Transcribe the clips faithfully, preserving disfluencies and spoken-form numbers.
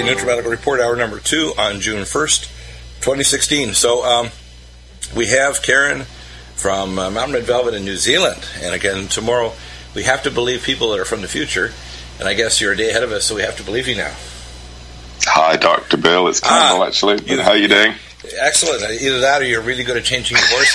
the NutriMedical Report, hour number two on June first, twenty sixteen. So um, we have Karen from uh, Mountain Red Velvet in New Zealand. And again, tomorrow we have to believe people that are from the future. And I guess you're a day ahead of us, so we have to believe you now. Hi, Doctor Bill. It's Campbell, ah, actually. You, how are you doing? Excellent. Either that or you're really good at changing your voice,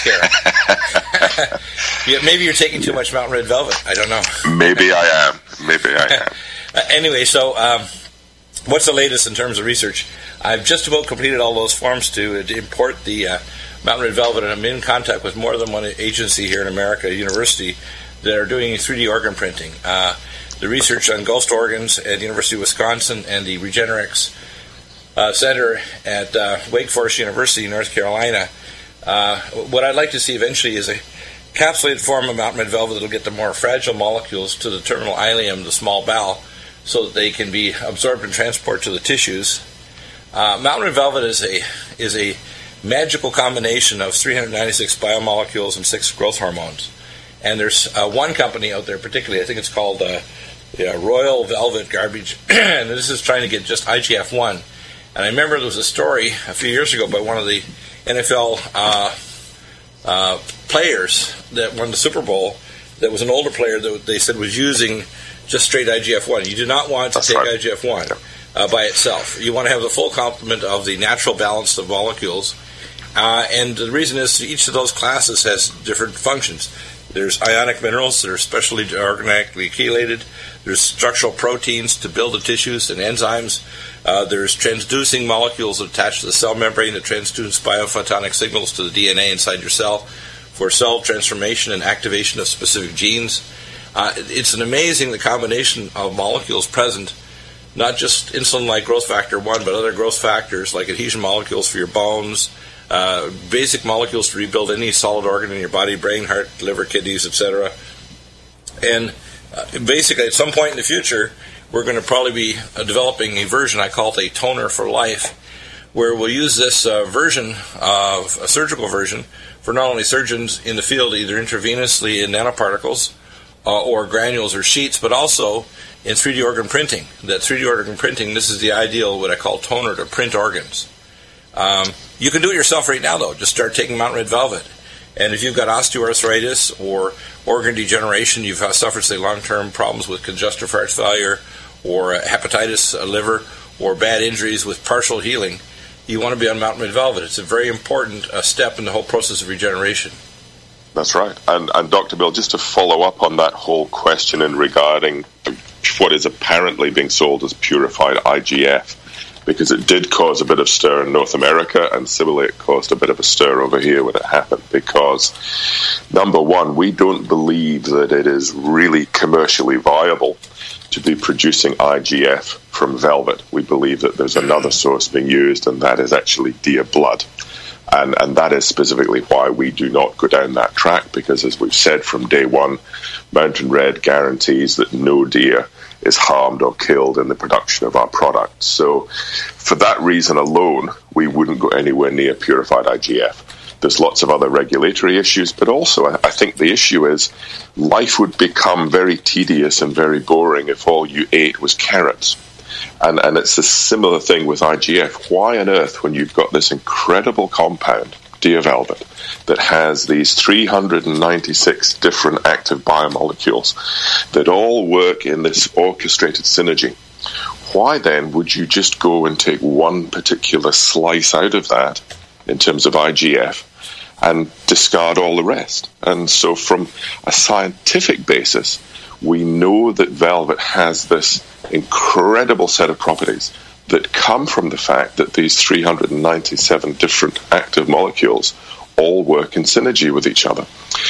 Karen. yeah, maybe you're taking too much Mountain Red Velvet. I don't know. Maybe I am. Maybe I am. uh, anyway, so um, what's the latest in terms of research? I've just about completed all those forms to, uh, to import the uh, Mountain Red Velvet, and I'm in contact with more than one agency here in America, a university, that are doing three D organ printing. Uh, the research on ghost organs at the University of Wisconsin and the Regenerex uh, Center at uh, Wake Forest University, North Carolina. Uh, what I'd like to see eventually is a capsulated form of Mountain Red Velvet that will get the more fragile molecules to the terminal ileum, the small bowel, so that they can be absorbed and transported to the tissues. Uh, Mountain Red Velvet is a is a magical combination of three hundred ninety-six biomolecules and six growth hormones. And there's uh, one company out there particularly, I think it's called uh, yeah, Royal Velvet Garbage, and this is trying to get just I G F one. And I remember there was a story a few years ago by one of the N F L uh, uh, players that won the Super Bowl that was an older player that they said was using just straight I G F one. You do not want to That's take right. I G F one uh, by itself. You want to have the full complement of the natural balance of molecules. Uh, and the reason is each of those classes has different functions. There's ionic minerals that are specially organically chelated. There's structural proteins to build the tissues and enzymes. Uh, there's transducing molecules attached to the cell membrane that transduce biophotonic signals to the D N A inside your cell for cell transformation and activation of specific genes. Uh, it's an amazing the combination of molecules present, not just insulin-like growth factor one, but other growth factors like adhesion molecules for your bones, Uh, basic molecules to rebuild any solid organ in your body, brain, heart, liver, kidneys, et cetera. And uh, basically, at some point in the future, we're going to probably be uh, developing a version, I call it a toner for life, where we'll use this uh, version, of a surgical version, for not only surgeons in the field, either intravenously in nanoparticles uh, or granules or sheets, but also in three D organ printing. That three D organ printing, this is the ideal, what I call toner to print organs. Um, you can do it yourself right now, though. Just start taking Mountain Red Velvet. And if you've got osteoarthritis or organ degeneration, you've suffered, say, long-term problems with congestive heart failure or uh, hepatitis, uh, liver, or bad injuries with partial healing, you want to be on Mountain Red Velvet. It's a very important uh, step in the whole process of regeneration. That's right. And, and Doctor Bill, just to follow up on that whole question in regarding what is apparently being sold as purified I G F, because it did cause a bit of stir in North America, and similarly it caused a bit of a stir over here when it happened, because, number one, we don't believe that it is really commercially viable to be producing I G F from velvet. We believe that there's another source being used, and that is actually deer blood. And, and that is specifically why we do not go down that track, because, as we've said from day one, Mountain Red guarantees that no deer is harmed or killed in the production of our product. So for that reason alone, we wouldn't go anywhere near purified I G F. There's lots of other regulatory issues, but also I think the issue is life would become very tedious and very boring if all you ate was carrots. And, and it's a similar thing with I G F. Why on earth, when you've got this incredible compound, deer velvet, that has these three hundred ninety-six different active biomolecules that all work in this orchestrated synergy, why then would you just go and take one particular slice out of that in terms of I G F and discard all the rest? And so from a scientific basis, we know that velvet has this incredible set of properties that come from the fact that these three hundred ninety-seven different active molecules all work in synergy with each other.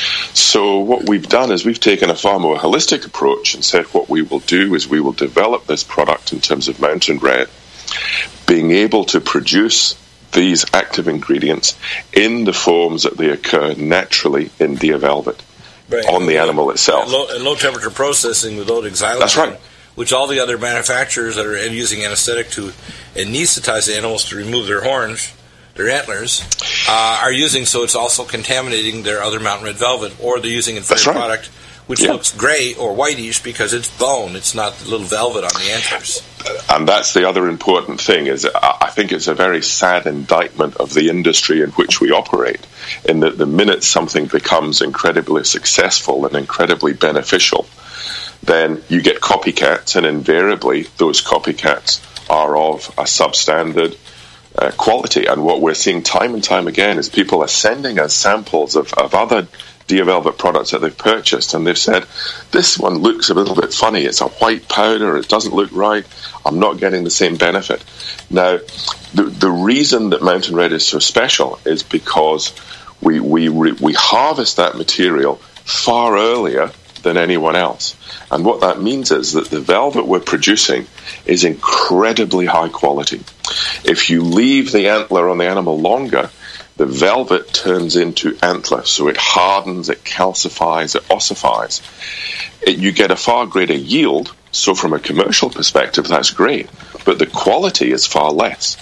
So what we've done is we've taken a far more holistic approach and said what we will do is we will develop this product in terms of Mountain Red, being able to produce these active ingredients in the forms that they occur naturally in deer velvet, right, on the animal itself. And low, and low temperature processing without xylitol. That's right. Which all the other manufacturers that are using anesthetic to anesthetize the animals to remove their horns, their antlers, uh, are using, so it's also contaminating their other Mountain Red Velvet, or they're using it for a right. product which yeah. looks gray or whitish because it's bone. It's not the little velvet on the antlers. And that's the other important thing, is I think it's a very sad indictment of the industry in which we operate, in that the minute something becomes incredibly successful and incredibly beneficial, then you get copycats, and invariably those copycats are of a substandard uh, quality. And what we're seeing time and time again is people are sending us samples of, of other Dia Velvet products that they've purchased, and they've said, this one looks a little bit funny, it's a white powder, it doesn't look right, I'm not getting the same benefit. Now, the, the reason that Mountain Red is so special is because we, we, we harvest that material far earlier than anyone else. And what that means is that the velvet we're producing is incredibly high quality. If you leave the antler on the animal longer, the velvet turns into antler, so it hardens, it calcifies, it ossifies. It, you get a far greater yield, so from a commercial perspective, that's great, but the quality is far less.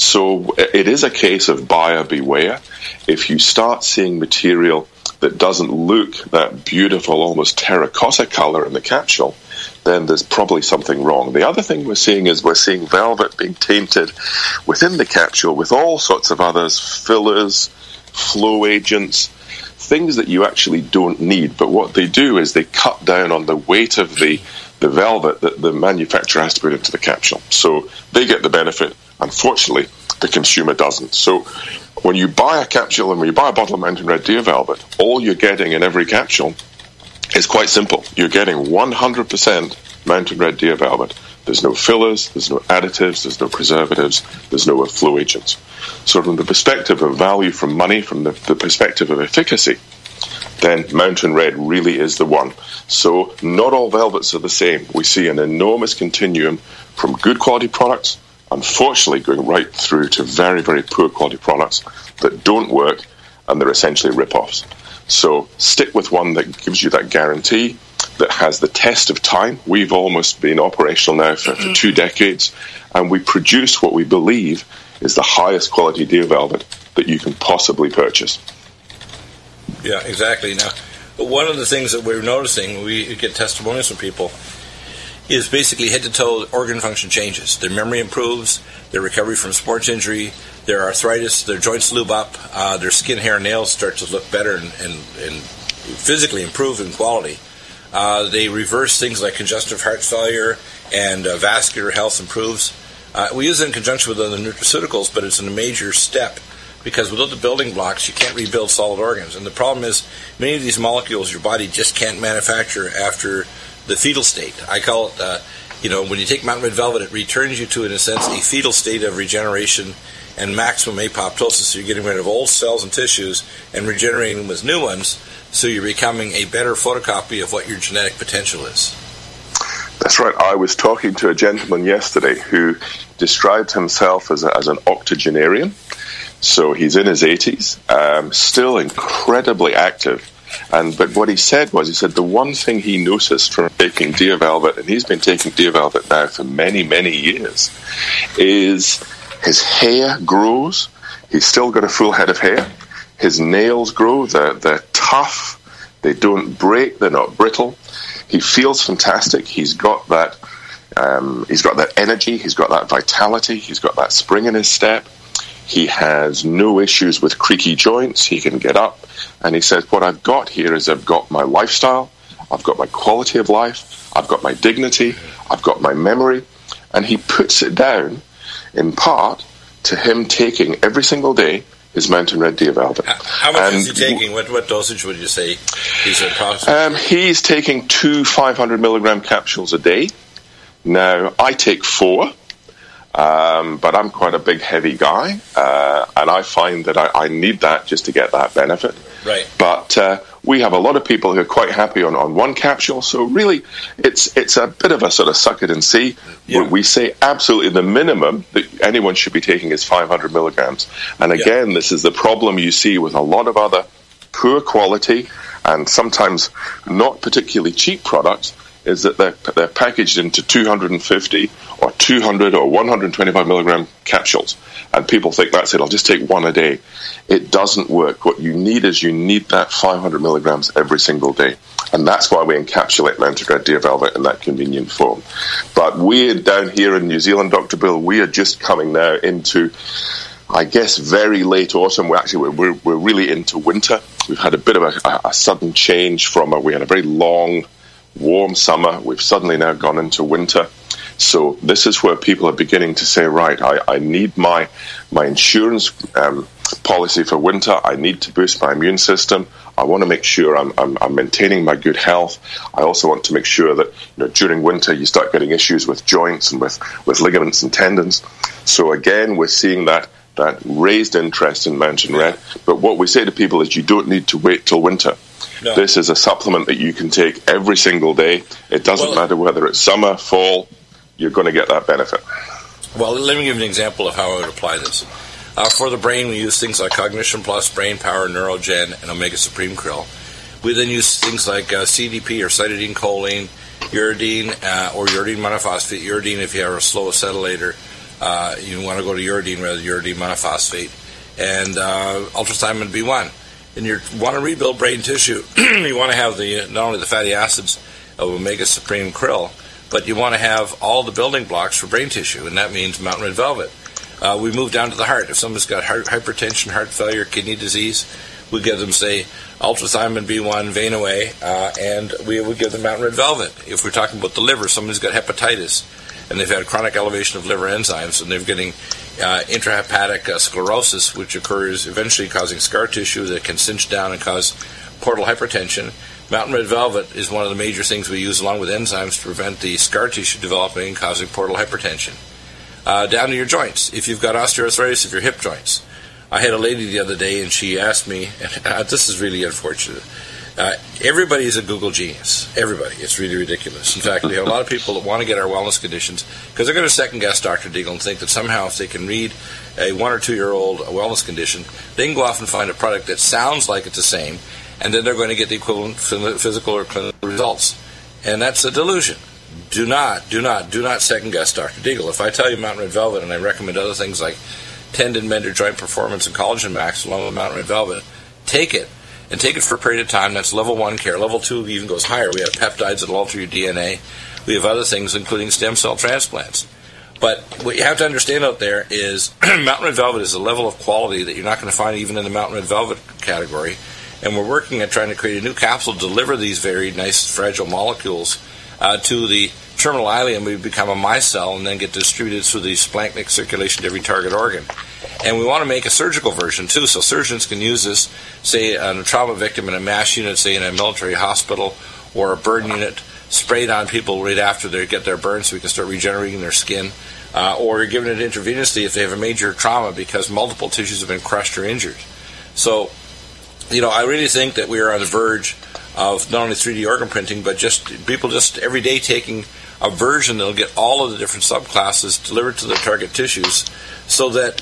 So it is a case of buyer beware. If you start seeing material that doesn't look that beautiful, almost terracotta color in the capsule, then there's probably something wrong. The other thing we're seeing is we're seeing velvet being tainted within the capsule with all sorts of others, fillers, flow agents, things that you actually don't need. But what they do is they cut down on the weight of the, the velvet that the manufacturer has to put into the capsule. So they get the benefit. Unfortunately, the consumer doesn't. So when you buy a capsule and when you buy a bottle of Mountain Red Dia Velvet, all you're getting in every capsule is quite simple. You're getting one hundred percent Mountain Red Dia Velvet. There's no fillers, there's no additives, there's no preservatives, there's no flow agents. So from the perspective of value for money, from the, the perspective of efficacy, then Mountain Red really is the one. So not all velvets are the same. We see an enormous continuum from good quality products, unfortunately going right through to very, very poor quality products that don't work, and they're essentially rip-offs. So stick with one that gives you that guarantee, that has the test of time. We've almost been operational now for, for two decades, and we produce what we believe is the highest quality Dia Velvet that you can possibly purchase. Yeah, exactly. Now, one of the things that we're noticing, we get testimonials from people, is basically head-to-toe organ function changes. Their memory improves, their recovery from sports injury, their arthritis, their joints lube up, uh, their skin, hair, and nails start to look better and, and, and physically improve in quality. Uh, they reverse things like congestive heart failure, and uh, vascular health improves. Uh, we use it in conjunction with other nutraceuticals, but it's a major step, because without the building blocks, you can't rebuild solid organs. And the problem is, many of these molecules your body just can't manufacture after the fetal state. I call it, uh, you know, when you take Mountain Red Velvet, it returns you to, in a sense, a fetal state of regeneration and maximum apoptosis. So you're getting rid of old cells and tissues and regenerating them with new ones, so you're becoming a better photocopy of what your genetic potential is. That's right. I was talking to a gentleman yesterday who described himself as, a, as an octogenarian. So he's in his eighties, um, still incredibly active. And but what he said was, he said the one thing he noticed from taking Dia Velvet, and he's been taking Dia Velvet now for many, many years, is his hair grows. He's still got a full head of hair. His nails grow. They're, they're tough. They don't break. They're not brittle. He feels fantastic. He's got that. Um, he's got that energy. He's got that vitality. He's got that spring in his step. He has no issues with creaky joints. He can get up. And he says, what I've got here is I've got my lifestyle, I've got my quality of life, I've got my dignity, I've got my memory. And he puts it down, in part, to him taking every single day his Mountain Red Dia Velvet. How much and is he taking? What, what dosage would you say he's approximately? Um, he's taking two five hundred milligram capsules a day. Now, I take four. Um, but I'm quite a big, heavy guy, uh, and I find that I, I need that just to get that benefit. Right. But uh, we have a lot of people who are quite happy on, on one capsule, so really it's it's a bit of a sort of suck it and see. Yeah. We say absolutely the minimum that anyone should be taking is five hundred milligrams. And again, yeah. This is the problem you see with a lot of other poor quality and sometimes not particularly cheap products, is that they're, they're packaged into two hundred fifty or two hundred or one hundred twenty-five milligram capsules. And people think, that's it, I'll just take one a day. It doesn't work. What you need is you need that five hundred milligrams every single day. And that's why we encapsulate mountain red deer velvet in that convenient form. But we're down here in New Zealand, Doctor Bill, we are just coming now into, I guess, very late autumn. We're actually, we're, we're really into winter. We've had a bit of a, a sudden change from, a, we had a very long, warm summer. We've suddenly now gone into winter. So this is where people are beginning to say, right, I, I need my my insurance um, policy for winter. I need to boost my immune system. I want to make sure I'm, I'm, I'm maintaining my good health. I also want to make sure that, you know, during winter you start getting issues with joints and with, with ligaments and tendons. So again, we're seeing that, that raised interest in mountain red. But what we say to people is you don't need to wait till winter. No. This is a supplement that you can take every single day. It doesn't well, matter whether it's summer, fall, you're going to get that benefit. Well, let me give you an example of how I would apply this. Uh, for the brain, we use things like Cognition Plus, Brain Power, Neurogen, and Omega Supreme Krill. We then use things like uh, C D P or cytidine choline, uridine, uh, or uridine monophosphate. Uridine, if you have a slow acetylator, uh, you want to go to uridine rather than uridine monophosphate. And uh, ultrathymine B one. And you want to rebuild brain tissue. You want to have the not only the fatty acids of Omega Supreme Krill, but you want to have all the building blocks for brain tissue, and that means mountain red velvet. Uh, we move down to the heart. If someone's got heart, hypertension, heart failure, kidney disease, we give them, say, ultrathymine B one, vein away, uh, and we would give them mountain red velvet. If we're talking about the liver, someone's got hepatitis, and they've had chronic elevation of liver enzymes, and they're getting uh, intrahepatic uh, sclerosis, which occurs eventually causing scar tissue that can cinch down and cause portal hypertension. Mountain red velvet is one of the major things we use along with enzymes to prevent the scar tissue developing and causing portal hypertension. Uh, down to your joints. If you've got osteoarthritis of your hip joints. I had a lady the other day and she asked me, and uh, this is really unfortunate, uh, everybody is a Google genius. Everybody. It's really ridiculous. In fact, we have a lot of people that want to get our wellness conditions because they're going to second-guess Doctor Deagle and think that somehow if they can read a one- or two-year-old wellness condition, they can go off and find a product that sounds like it's the same, and then they're going to get the equivalent physical or clinical results. And that's a delusion. Do not, do not, do not second-guess Doctor Deagle. If I tell you Mountain Red Velvet and I recommend other things like Tendon Mender, Joint Performance, and Collagen Max along with Mountain Red Velvet, take it, and take it for a period of time. That's level one care. Level two even goes higher. We have peptides that will alter your D N A. We have other things, including stem cell transplants. But what you have to understand out there is Mountain Red Velvet is a level of quality that you're not going to find even in the Mountain Red Velvet category. And we're working at trying to create a new capsule to deliver these very nice, fragile molecules uh, to the terminal ileum. We become a micelle and then get distributed through the splanchnic circulation to every target organ. And we want to make a surgical version, too, so surgeons can use this, say, on a trauma victim in a MASH unit, say, in a military hospital, or a burn unit, sprayed on people right after they get their burn so we can start regenerating their skin, uh, or giving it intravenously if they have a major trauma because multiple tissues have been crushed or injured. So, you know, I really think that we are on the verge of not only three D organ printing, but just people just every day taking a version that will get all of the different subclasses delivered to their target tissues so that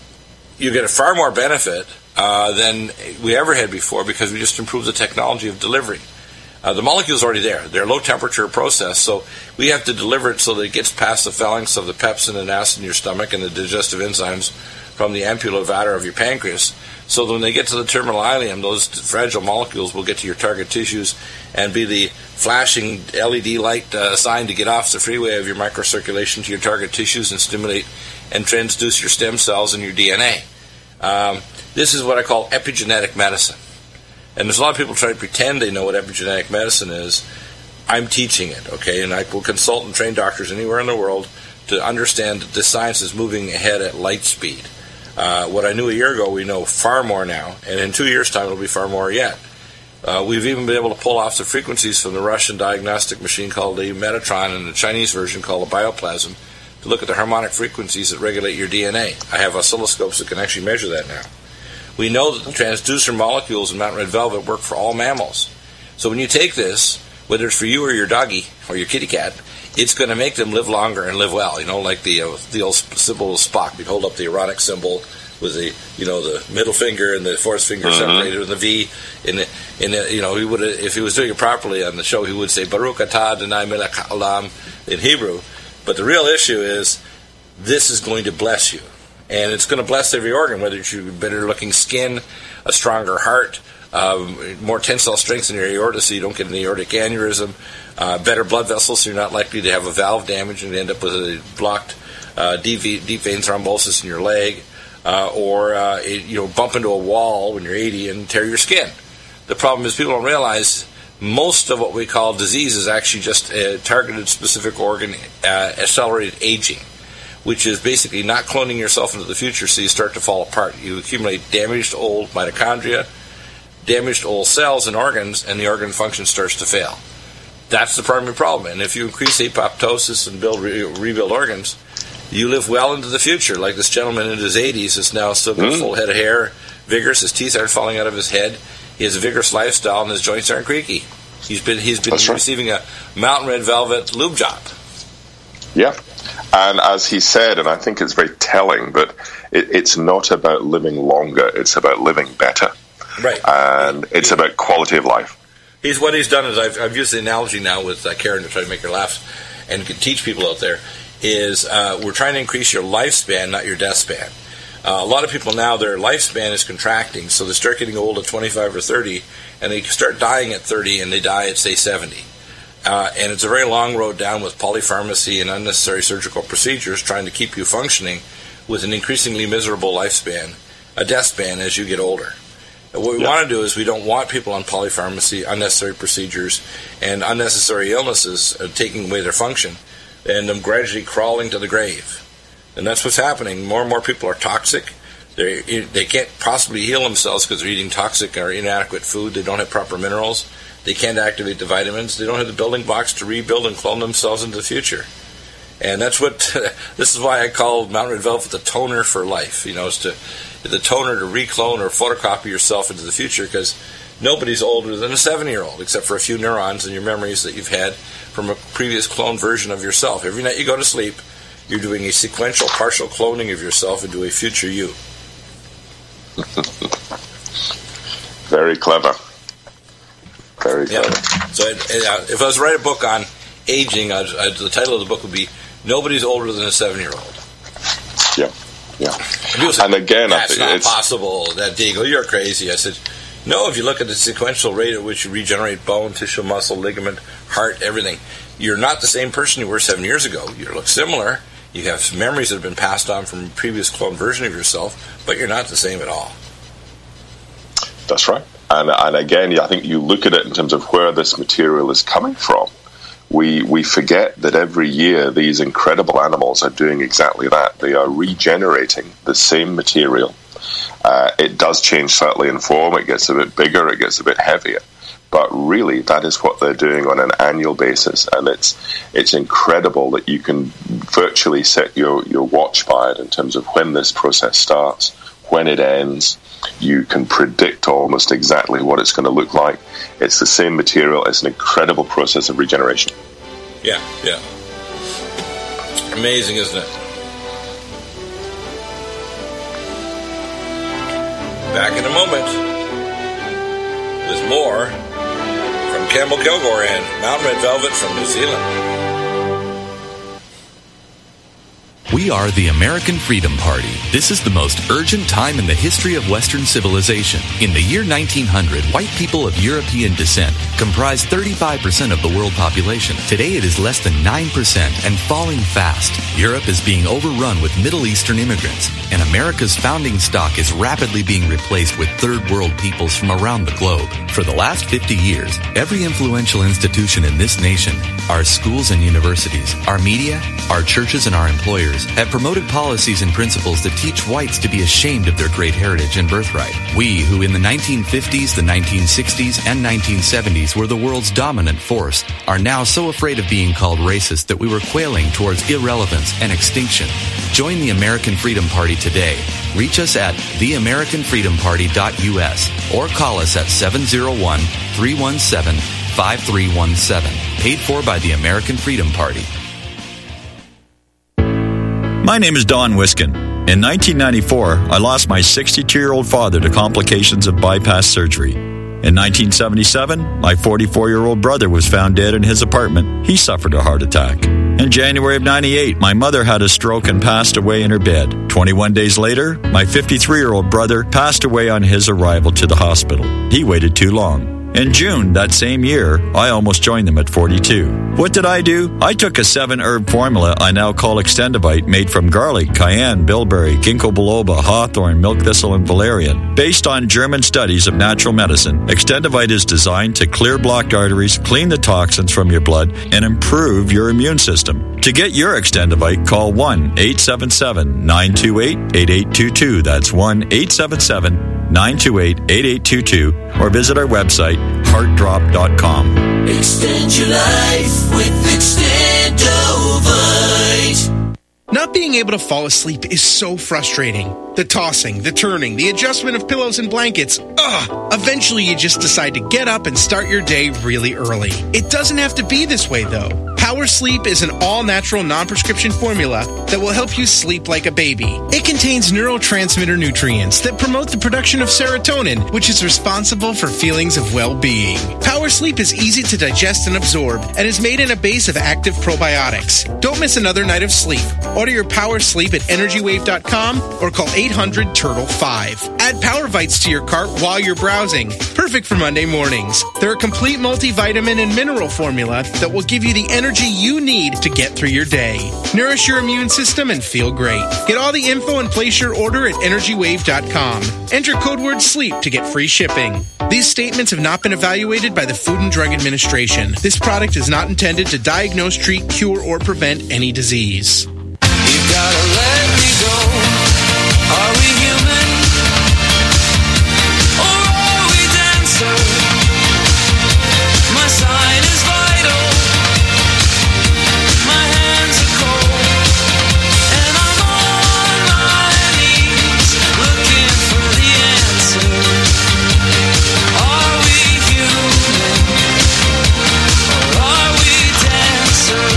you get a far more benefit uh, than we ever had before because we just improved the technology of delivery. Uh, the molecule's already there. They're low temperature process, so we have to deliver it so that it gets past the phalanx of the pepsin and acid in your stomach and the digestive enzymes from the ampulla levator of your pancreas, so that when they get to the terminal ileum, those fragile molecules will get to your target tissues and be the flashing L E D light uh, sign to get off the freeway of your microcirculation to your target tissues and stimulate and transduce your stem cells and your D N A. Um, this is what I call epigenetic medicine. And there's a lot of people trying to pretend they know what epigenetic medicine is. I'm teaching it, okay? And I will consult and train doctors anywhere in the world to understand that this science is moving ahead at light speed. Uh, what I knew a year ago, we know far more now, and in two years' time, it'll be far more yet. Uh, we've even been able to pull off the frequencies from the Russian diagnostic machine called the Metatron and the Chinese version called the Bioplasm to look at the harmonic frequencies that regulate your D N A. I have oscilloscopes that can actually measure that now. We know that the transducer molecules in Mountain Red Velvet work for all mammals. So when you take this, whether it's for you or your doggy or your kitty cat, it's going to make them live longer and live well. You know, like the uh, the old symbol of Spock. We'd hold up the erotic symbol with the, you know, the middle finger and the fourth finger uh-huh. separated with the V. In the, in the, you know, he would if he was doing it properly on the show, he would say Baruch atah Adonai melech haolam in Hebrew. But the real issue is this is going to bless you. And it's going to bless every organ, whether it's your better-looking skin, a stronger heart, um, more tensile strength in your aorta so you don't get an aortic aneurysm, uh, better blood vessels so you're not likely to have a valve damage and end up with a blocked uh, deep, deep vein thrombosis in your leg, uh, or uh, it, you know, bump into a wall when you're eighty and tear your skin. The problem is people don't realize most of what we call disease is actually just a targeted specific organ uh, accelerated aging, which is basically not cloning yourself into the future so you start to fall apart. You accumulate damaged old mitochondria, damaged old cells and organs, and the organ function starts to fail. That's the primary problem. And if you increase apoptosis and build re- rebuild organs, you live well into the future. Like this gentleman in his eighties is now still got a full head of hair, vigorous, his teeth aren't falling out of his head. He has a vigorous lifestyle, and his joints aren't creaky. He's been he's been That's receiving right. a Mountain Red Velvet lube job. Yeah, and as he said, and I think it's very telling, that it, it's not about living longer; it's about living better. Right, and it's yeah. about quality of life. He's what he's done is I've, I've used the analogy now with uh, Karen to try to make her laugh and can teach people out there. Is uh, we're trying to increase your lifespan, not your death span. Uh, a lot of people now, their lifespan is contracting, so they start getting old at twenty-five or thirty, and they start dying at thirty, and they die at, say, seventy. Uh, and it's a very long road down with polypharmacy and unnecessary surgical procedures trying to keep you functioning with an increasingly miserable lifespan, a death span as you get older. And what we yeah. want to do is we don't want people on polypharmacy, unnecessary procedures, and unnecessary illnesses uh, taking away their function, and them gradually crawling to the grave. And that's what's happening. More and more people are toxic. They they can't possibly heal themselves because they're eating toxic or inadequate food. They don't have proper minerals. They can't activate the vitamins. They don't have the building blocks to rebuild and clone themselves into the future. And that's what, this is why I call Mountain Red Velvet the toner for life. You know, it's to the toner to reclone or photocopy yourself into the future, because nobody's older than a seven-year-old except for a few neurons in your memories that you've had from a previous clone version of yourself. Every night you go to sleep, you're doing a sequential partial cloning of yourself into a future you. Very clever. Very yeah. clever. So uh, if I was to write a book on aging, I'd, I'd, the title of the book would be Nobody's Older Than a Seven-Year-Old. Yeah, yeah. And, said, and again, that's I think not it's possible. That Deagle, you're crazy. I said, no, if you look at the sequential rate at which you regenerate bone, tissue, muscle, ligament, heart, everything, you're not the same person you were seven years ago. You look similar. You have memories that have been passed on from a previous clone version of yourself, but you're not the same at all. That's right. And, and again, I think you look at it in terms of where this material is coming from. We we forget that every year these incredible animals are doing exactly that. They are regenerating the same material. Uh, it does change slightly in form. It gets a bit bigger. It gets a bit heavier. But really, that is what they're doing on an annual basis, and it's it's incredible that you can virtually set your, your watch by it in terms of when this process starts, when it ends. You can predict almost exactly what it's going to look like. It's the same material. It's an incredible process of regeneration. Yeah, yeah. Amazing, isn't it? Back in a moment with more from Campbell Kilgore and Mountain Red Velvet from New Zealand. We are the American Freedom Party. This is the most urgent time in the history of Western civilization. In the year nineteen hundred, white people of European descent comprised thirty-five percent of the world population. Today it is less than nine percent and falling fast. Europe is being overrun with Middle Eastern immigrants, and America's founding stock is rapidly being replaced with third world peoples from around the globe. For the last fifty years, every influential institution in this nation, our schools and universities, our media, our churches, and our employers have promoted policies and principles that teach whites to be ashamed of their great heritage and birthright. We, who in the nineteen fifties, the nineteen sixties, and nineteen seventies were the world's dominant force, are now so afraid of being called racist that we were quailing towards irrelevance and extinction. Join the American Freedom Party today. Reach us at the american freedom party dot u s or call us at seven oh one, three one seven, five three one seven. Paid for by the American Freedom Party. My name is Don Wiskin. In nineteen ninety-four, I lost my sixty-two-year-old father to complications of bypass surgery. In nineteen seventy-seven, my forty-four-year-old brother was found dead in his apartment. He suffered a heart attack. In January of ninety-eight, my mother had a stroke and passed away in her bed. twenty-one days later, my fifty-three-year-old brother passed away on his arrival to the hospital. He waited too long. In June that same year, I almost joined them at forty-two. What did I do? I took a seven-herb formula I now call Extendivite, made from garlic, cayenne, bilberry, ginkgo biloba, hawthorn, milk thistle, and valerian. Based on German studies of natural medicine, Extendivite is designed to clear blocked arteries, clean the toxins from your blood, and improve your immune system. To get your Extendivite, call one eight seven seven, nine two eight, eight eight two two. That's one eight seven seven, nine two eight, eight eight two two, or visit our website, heart drop dot com. Extend your life with Extendovite. Not being able to fall asleep is so frustrating. The tossing, the turning, the adjustment of pillows and blankets. Ugh! Eventually you just decide to get up and start your day really early. It doesn't have to be this way, though. Power Sleep is an all-natural, non-prescription formula that will help you sleep like a baby. It contains neurotransmitter nutrients that promote the production of serotonin, which is responsible for feelings of well-being. Power Sleep is easy to digest and absorb and is made in a base of active probiotics. Don't miss another night of sleep. Order your Power Sleep at energy wave dot com or call eight hundred turtle five. Add Power Vites to your cart while you're browsing. Perfect for Monday mornings. They're a complete multivitamin and mineral formula that will give you the energy you need to get through your day. Nourish your immune system and feel great. Get all the info and place your order at energy wave dot com. Enter code word SLEEP to get free shipping. These statements have not been evaluated by the Food and Drug Administration. This product is not intended to diagnose, treat, cure, or prevent any disease. You gotta let me go. Are we human? Or are we dancer? My sign is vital. My hands are cold. And I'm on my knees looking for the answer. Are we human? Or are we dancer?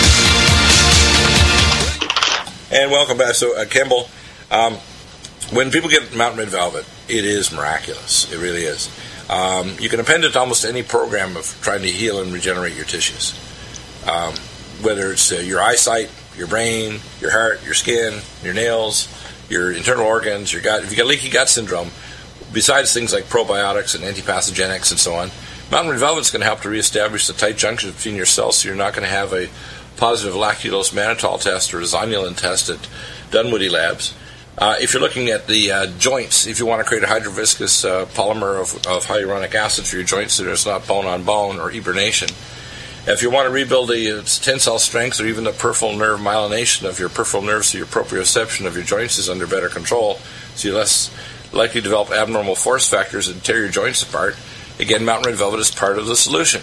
And welcome back. So, uh, Campbell, um, when people get Mountain Red Velvet, it is miraculous. It really is. Um, you can append it to almost any program of trying to heal and regenerate your tissues. Um, whether it's uh, your eyesight, your brain, your heart, your skin, your nails, your internal organs, your gut. If you've got leaky gut syndrome, besides things like probiotics and antipathogenics and so on, Mountain Red Velvet is going to help to reestablish the tight junction between your cells, so you're not going to have a positive lactulose mannitol test or a zonulin test at Dunwoody Labs. Uh, if you're looking at the uh, joints, if you want to create a hydroviscous uh, polymer of, of hyaluronic acid for your joints so there's not bone-on-bone or hibernation. If you want to rebuild the uh, tensile strength or even the peripheral nerve myelination of your peripheral nerves so your proprioception of your joints is under better control, so you're less likely to develop abnormal force factors and tear your joints apart, again, Mountain Red Velvet is part of the solution.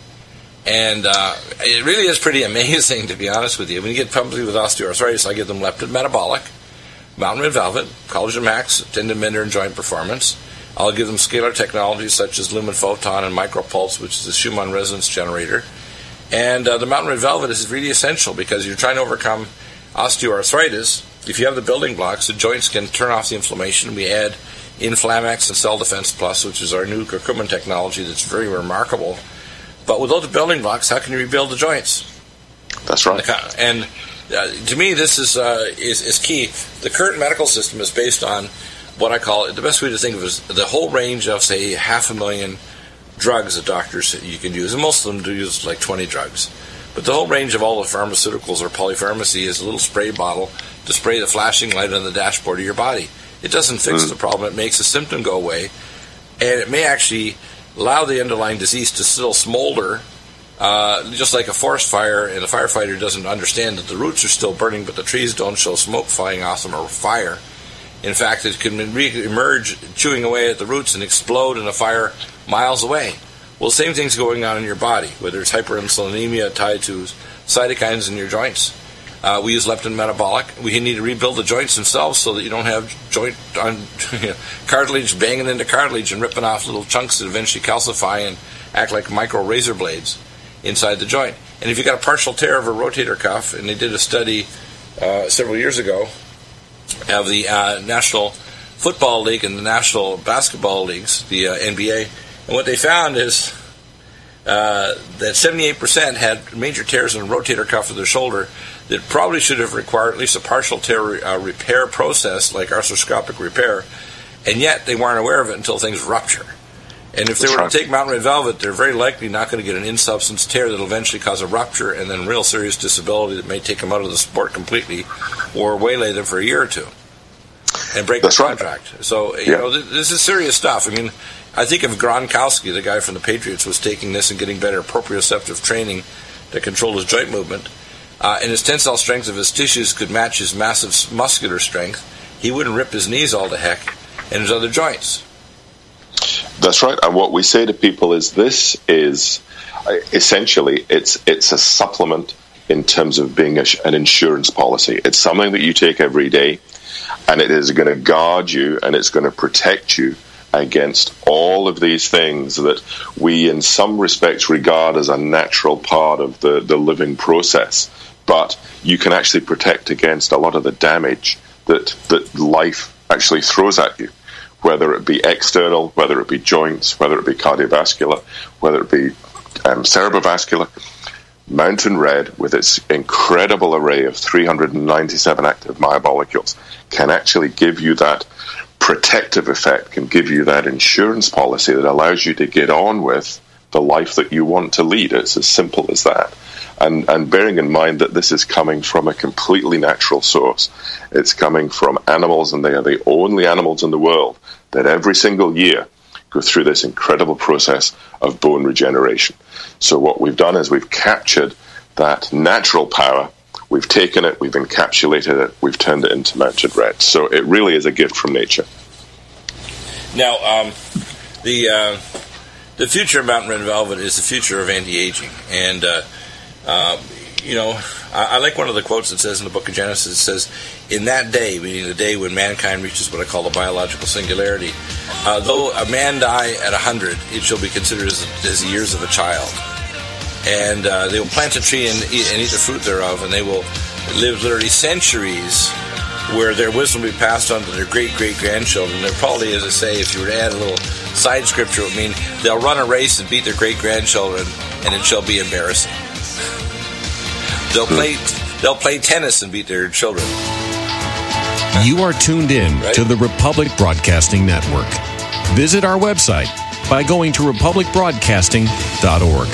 And uh, it really is pretty amazing, to be honest with you. When you get pumped with osteoarthritis, I give them Leptin Metabolic, Mountain Red Velvet, Collagen Max, Tendon Mender, and Joint Performance. I'll give them scalar technologies such as Lumen Photon and Micropulse, which is a Schumann resonance generator. And uh, the Mountain Red Velvet is really essential because you're trying to overcome osteoarthritis. If you have the building blocks, the joints can turn off the inflammation. We add Inflamex and Cell Defense Plus, which is our new curcumin technology that's very remarkable. But without the building blocks, how can you rebuild the joints? That's right. And uh, to me, this is, uh, is is key. The current medical system is based on what I call, the best way to think of it is the whole range of, say, half a million drugs that doctors you can use. And most of them do use like twenty drugs. But the whole range of all the pharmaceuticals or polypharmacy is a little spray bottle to spray the flashing light on the dashboard of your body. It doesn't fix mm. the problem. It makes the symptom go away. And it may actually allow the underlying disease to still smolder, uh, just like a forest fire, and a firefighter doesn't understand that the roots are still burning, but the trees don't show smoke flying off them or fire. In fact, it can re-emerge, chewing away at the roots and explode in a fire miles away. Well, the same thing's going on in your body, whether it's hyperinsulinemia tied to cytokines in your joints. Uh, we use Leptin Metabolic. We need to rebuild the joints themselves so that you don't have joint on, you know, cartilage banging into cartilage and ripping off little chunks that eventually calcify and act like micro razor blades inside the joint. And if you've got a partial tear of a rotator cuff, and they did a study uh, several years ago of the uh, National Football League and the National Basketball Leagues, the uh, N B A And what they found is uh, that seventy-eight percent had major tears in the rotator cuff of their shoulder that probably should have required at least a partial tear uh, repair process, like arthroscopic repair, and yet they weren't aware of it until things rupture. And if they were to take Mountain Red Velvet, they're very likely not going to get an in-substance tear that will eventually cause a rupture and then real serious disability that may take them out of the sport completely or waylay them for a year or two and break That's the right. contract. So, you Yeah. know, th- this is serious stuff. I mean, I think if Gronkowski, the guy from the Patriots, was taking this and getting better proprioceptive training to control his joint movement, uh, and his tensile strength of his tissues could match his massive muscular strength, he wouldn't rip his knees all to heck and his other joints. That's right. And what we say to people is this is uh, essentially it's it's a supplement in terms of being a, an insurance policy. It's something that you take every day, and it is going to guard you and it's going to protect you against all of these things that we in some respects regard as a natural part of the, the living process. But you can actually protect against a lot of the damage that, that life actually throws at you, whether it be external, whether it be joints, whether it be cardiovascular, whether it be um, cerebrovascular. Mountain Red, with its incredible array of three hundred ninety-seven active myomolecules, can actually give you that protective effect, can give you that insurance policy that allows you to get on with the life that you want to lead. It's as simple as that. And, and bearing in mind that this is coming from a completely natural source. It's coming from animals, and they are the only animals in the world that every single year go through this incredible process of bone regeneration. So what we've done is we've captured that natural power, we've taken it, we've encapsulated it, we've turned it into Mountain Red. So it really is a gift from nature. Now, um, the uh, the future of Mountain Red Velvet is the future of anti-aging. And, uh, uh, you know, I, I like one of the quotes that says in the book of Genesis, it says, in that day, meaning the day when mankind reaches what I call the biological singularity, uh, though a man die at a hundred, it shall be considered as, as the years of a child. And uh, they will plant a tree and eat, and eat the fruit thereof, and they will live literally centuries where their wisdom will be passed on to their great-great-grandchildren. There probably, as I say, if you were to add a little side scripture, it would mean they'll run a race and beat their great-grandchildren, and it shall be embarrassing. They'll play, they'll play tennis and beat their children. You are tuned in Right. to the Republic Broadcasting Network. Visit our website by going to republic broadcasting dot org.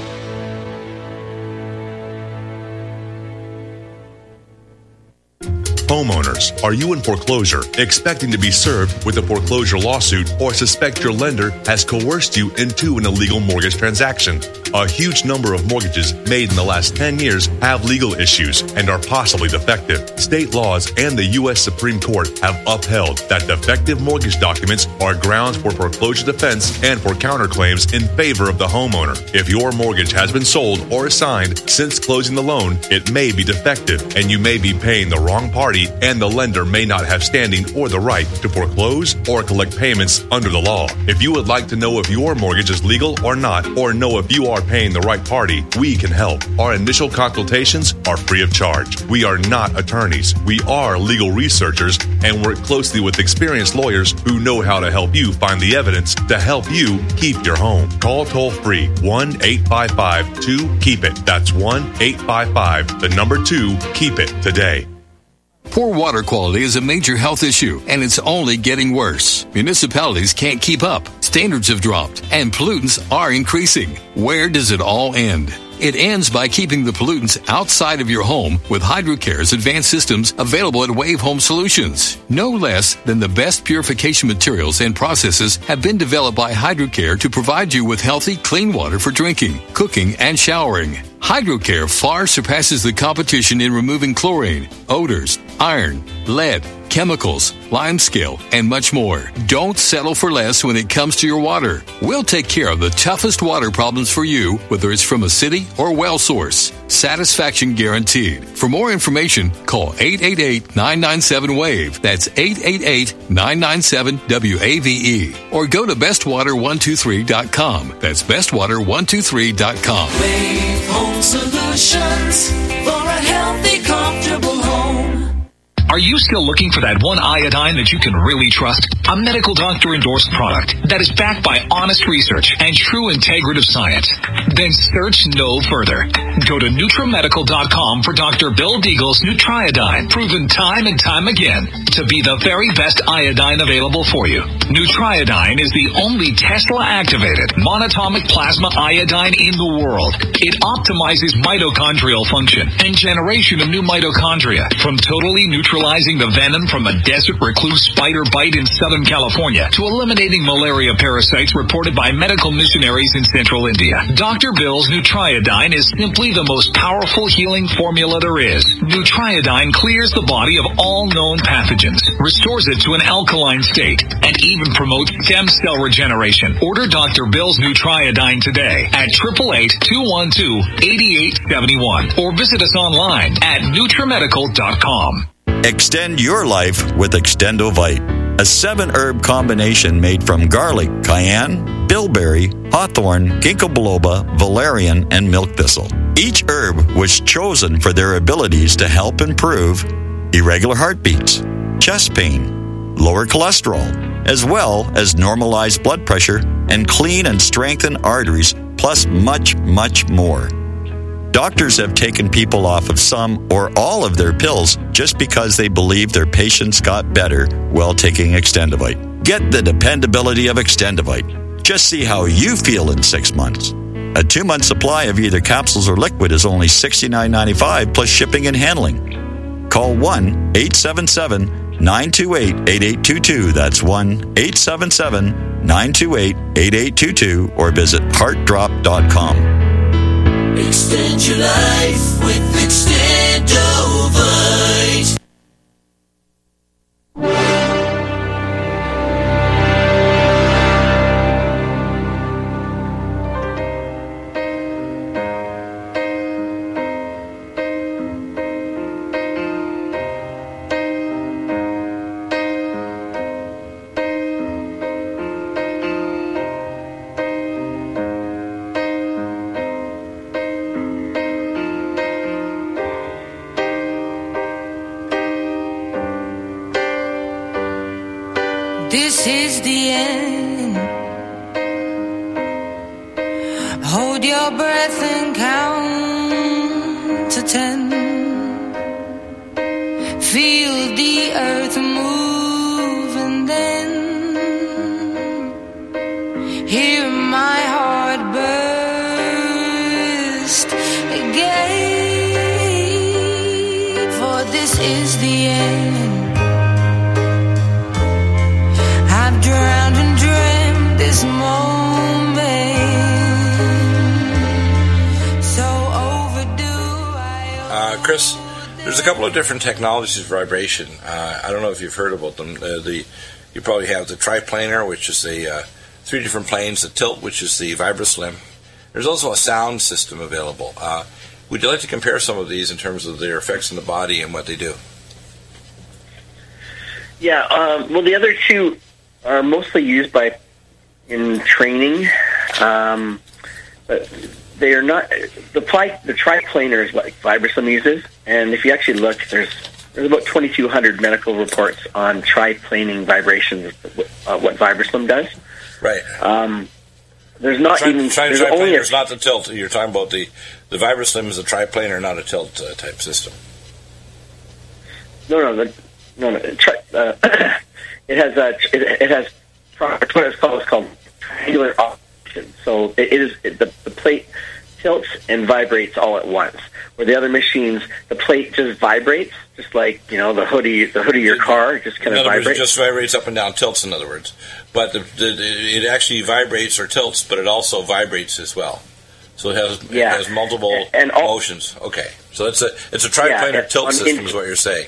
Homeowners, are you in foreclosure, expecting to be served with a foreclosure lawsuit, or suspect your lender has coerced you into an illegal mortgage transaction? A huge number of mortgages made in the last ten years have legal issues and are possibly defective. State laws and the U S Supreme Court have upheld that defective mortgage documents are grounds for foreclosure defense and for counterclaims in favor of the homeowner. If your mortgage has been sold or assigned since closing the loan, it may be defective and you may be paying the wrong party, and the lender may not have standing or the right to foreclose or collect payments under the law. If you would like to know if your mortgage is legal or not, or know if you are paying the right party, we can help. Our initial consultations are free of charge. We are not attorneys. We are legal researchers and work closely with experienced lawyers who know how to help you find the evidence to help you keep your home. Call toll free one eight five five two keep it. That's one eight five five, the number two, keep it today. Poor water quality is a major health issue, and it's only getting worse. Municipalities can't keep up. Standards have dropped, and pollutants are increasing. Where does it all end? It ends by keeping the pollutants outside of your home with HydroCare's advanced systems available at Wave Home Solutions. No less than the best purification materials and processes have been developed by HydroCare to provide you with healthy, clean water for drinking, cooking, and showering. HydroCare far surpasses the competition in removing chlorine, odors, iron, lead, chemicals, limescale, and much more. Don't settle for less when it comes to your water. We'll take care of the toughest water problems for you, whether it's from a city or well source. Satisfaction guaranteed. For more information, call eight eight eight, nine nine seven, WAVE. That's eight eight eight, nine nine seven, W A V E. Or go to best water one two three dot com. That's best water one two three dot com. Wave Home Solutions for a healthy, comfortable home. Are you still looking for that one iodine that you can really trust? A medical doctor endorsed product that is backed by honest research and true integrative science? Then search no further. Go to Nutramedical dot com for Doctor Bill Deagle's Nutriodine, proven time and time again to be the very best iodine available for you. Nutriodine is the only Tesla-activated monatomic plasma iodine in the world. It optimizes mitochondrial function and generation of new mitochondria, from totally neutralizing the venom from a desert recluse spider bite in Southern California to eliminating malaria parasites reported by medical missionaries in central India. Doctor Bill's Nutriodine is simply the most powerful healing formula there is. Nutriodine clears the body of all known pathogens, restores it to an alkaline state, and even promotes stem cell regeneration. Order Doctor Bill's Nutriodine today at eight eight eight, two one two, eight eight seven one or visit us online at Nutramedical dot com. Extend your life with Extendovite, a seven-herb combination made from garlic, cayenne, bilberry, hawthorn, ginkgo biloba, valerian, and milk thistle. Each herb was chosen for their abilities to help improve irregular heartbeats, chest pain, lower cholesterol, as well as normalize blood pressure and clean and strengthen arteries, plus much, much more. Doctors have taken people off of some or all of their pills just because they believe their patients got better while taking Extendovite. Get the dependability of Extendovite. Just see how you feel in six months. A two-month supply of either capsules or liquid is only sixty-nine ninety-five plus shipping and handling. Call one eight seven seven, nine two eight, eight eight two two. That's one eight seven seven, nine two eight, eight eight two two or visit heart drop dot com. Extend your life with Extendovite. This is the end. Hold your breath and count to ten. Feel the earth move and then hear my heart burst again. For this is the end. Drowned and dreamt this moment, so overdue. Uh, Chris, there's a couple of different technologies for vibration. Uh, I don't know if you've heard about them. Uh, the you probably have the triplanar, which is the uh, three different planes. The tilt, which is the VibraSlim. There's also a sound system available. Uh, would you like to compare some of these in terms of their effects on the body and what they do? Yeah. Um, well, the other two are mostly used by in training, um, but they are not. The pli, the triplanar is what VibraSlim uses, and if you actually look, there's there's about twenty-two hundred medical reports on triplaning vibrations. Uh, what VibraSlim does, right? Um, there's not tri, even tri, there's triplanar only a, is not the tilt. You're talking about the the VibraSlim is a triplanar, not a tilt uh, type system. No, no, the, no, no. Tri, uh, It has a, it, it has what it's called, it's called triangular oscillation. So it is it, the the plate tilts and vibrates all at once. Where the other machines, the plate just vibrates, just like you know the hoodie the hoodie of your car just kind in of other vibrates. Words, it just vibrates up and down, tilts. In other words, but the, the, it actually vibrates or tilts, but it also vibrates as well. So it has yeah. it has multiple and, and all, motions. Okay, so it's a it's a triplanar yeah, tilt on, system, in, is what you're saying.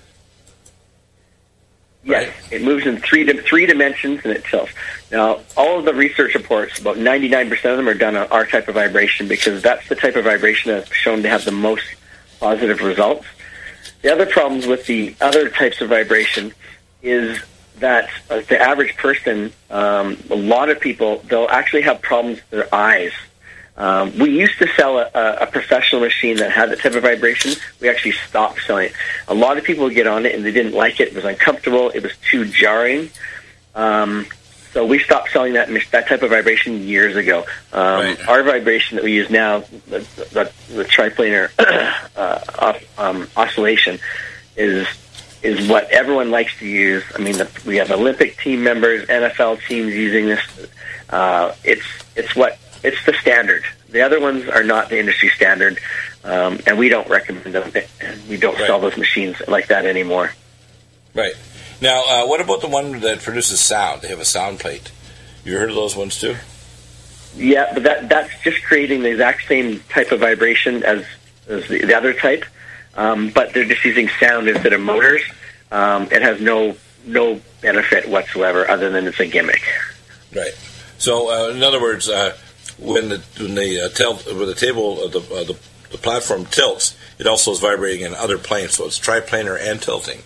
Yes, right. It moves in three three dimensions and it tilts. Now, all of the research reports, about ninety-nine percent of them are done on our type of vibration because that's the type of vibration that's shown to have the most positive results. The other problems with the other types of vibration is that uh, the average person, um, a lot of people, they'll actually have problems with their eyes. Um, we used to sell a, a professional machine that had that type of vibration. We actually stopped selling it. A lot of people would get on it and they didn't like it. It was uncomfortable. It was too jarring. Um, so we stopped selling that that type of vibration years ago. Um, right. Our vibration that we use now, the, the, the triplanar uh, um, oscillation, is is what everyone likes to use. I mean, the, we have Olympic team members, N F L teams using this. Uh, it's it's what it's the standard. The other ones are not the industry standard, um, and we don't recommend them. We don't Right. sell those machines like that anymore. Right. Now, uh, what about the one that produces sound? They have a sound plate. You heard of those ones too? Yeah, but that that's just creating the exact same type of vibration as, as the, the other type, um, but they're just using sound instead of motors. Um, it has no no benefit whatsoever other than it's a gimmick. Right. So, uh, in other words, uh, when the when the uh, tel- when the table uh, the, uh, the the platform tilts, it also is vibrating in other planes. So it's triplanar and tilting.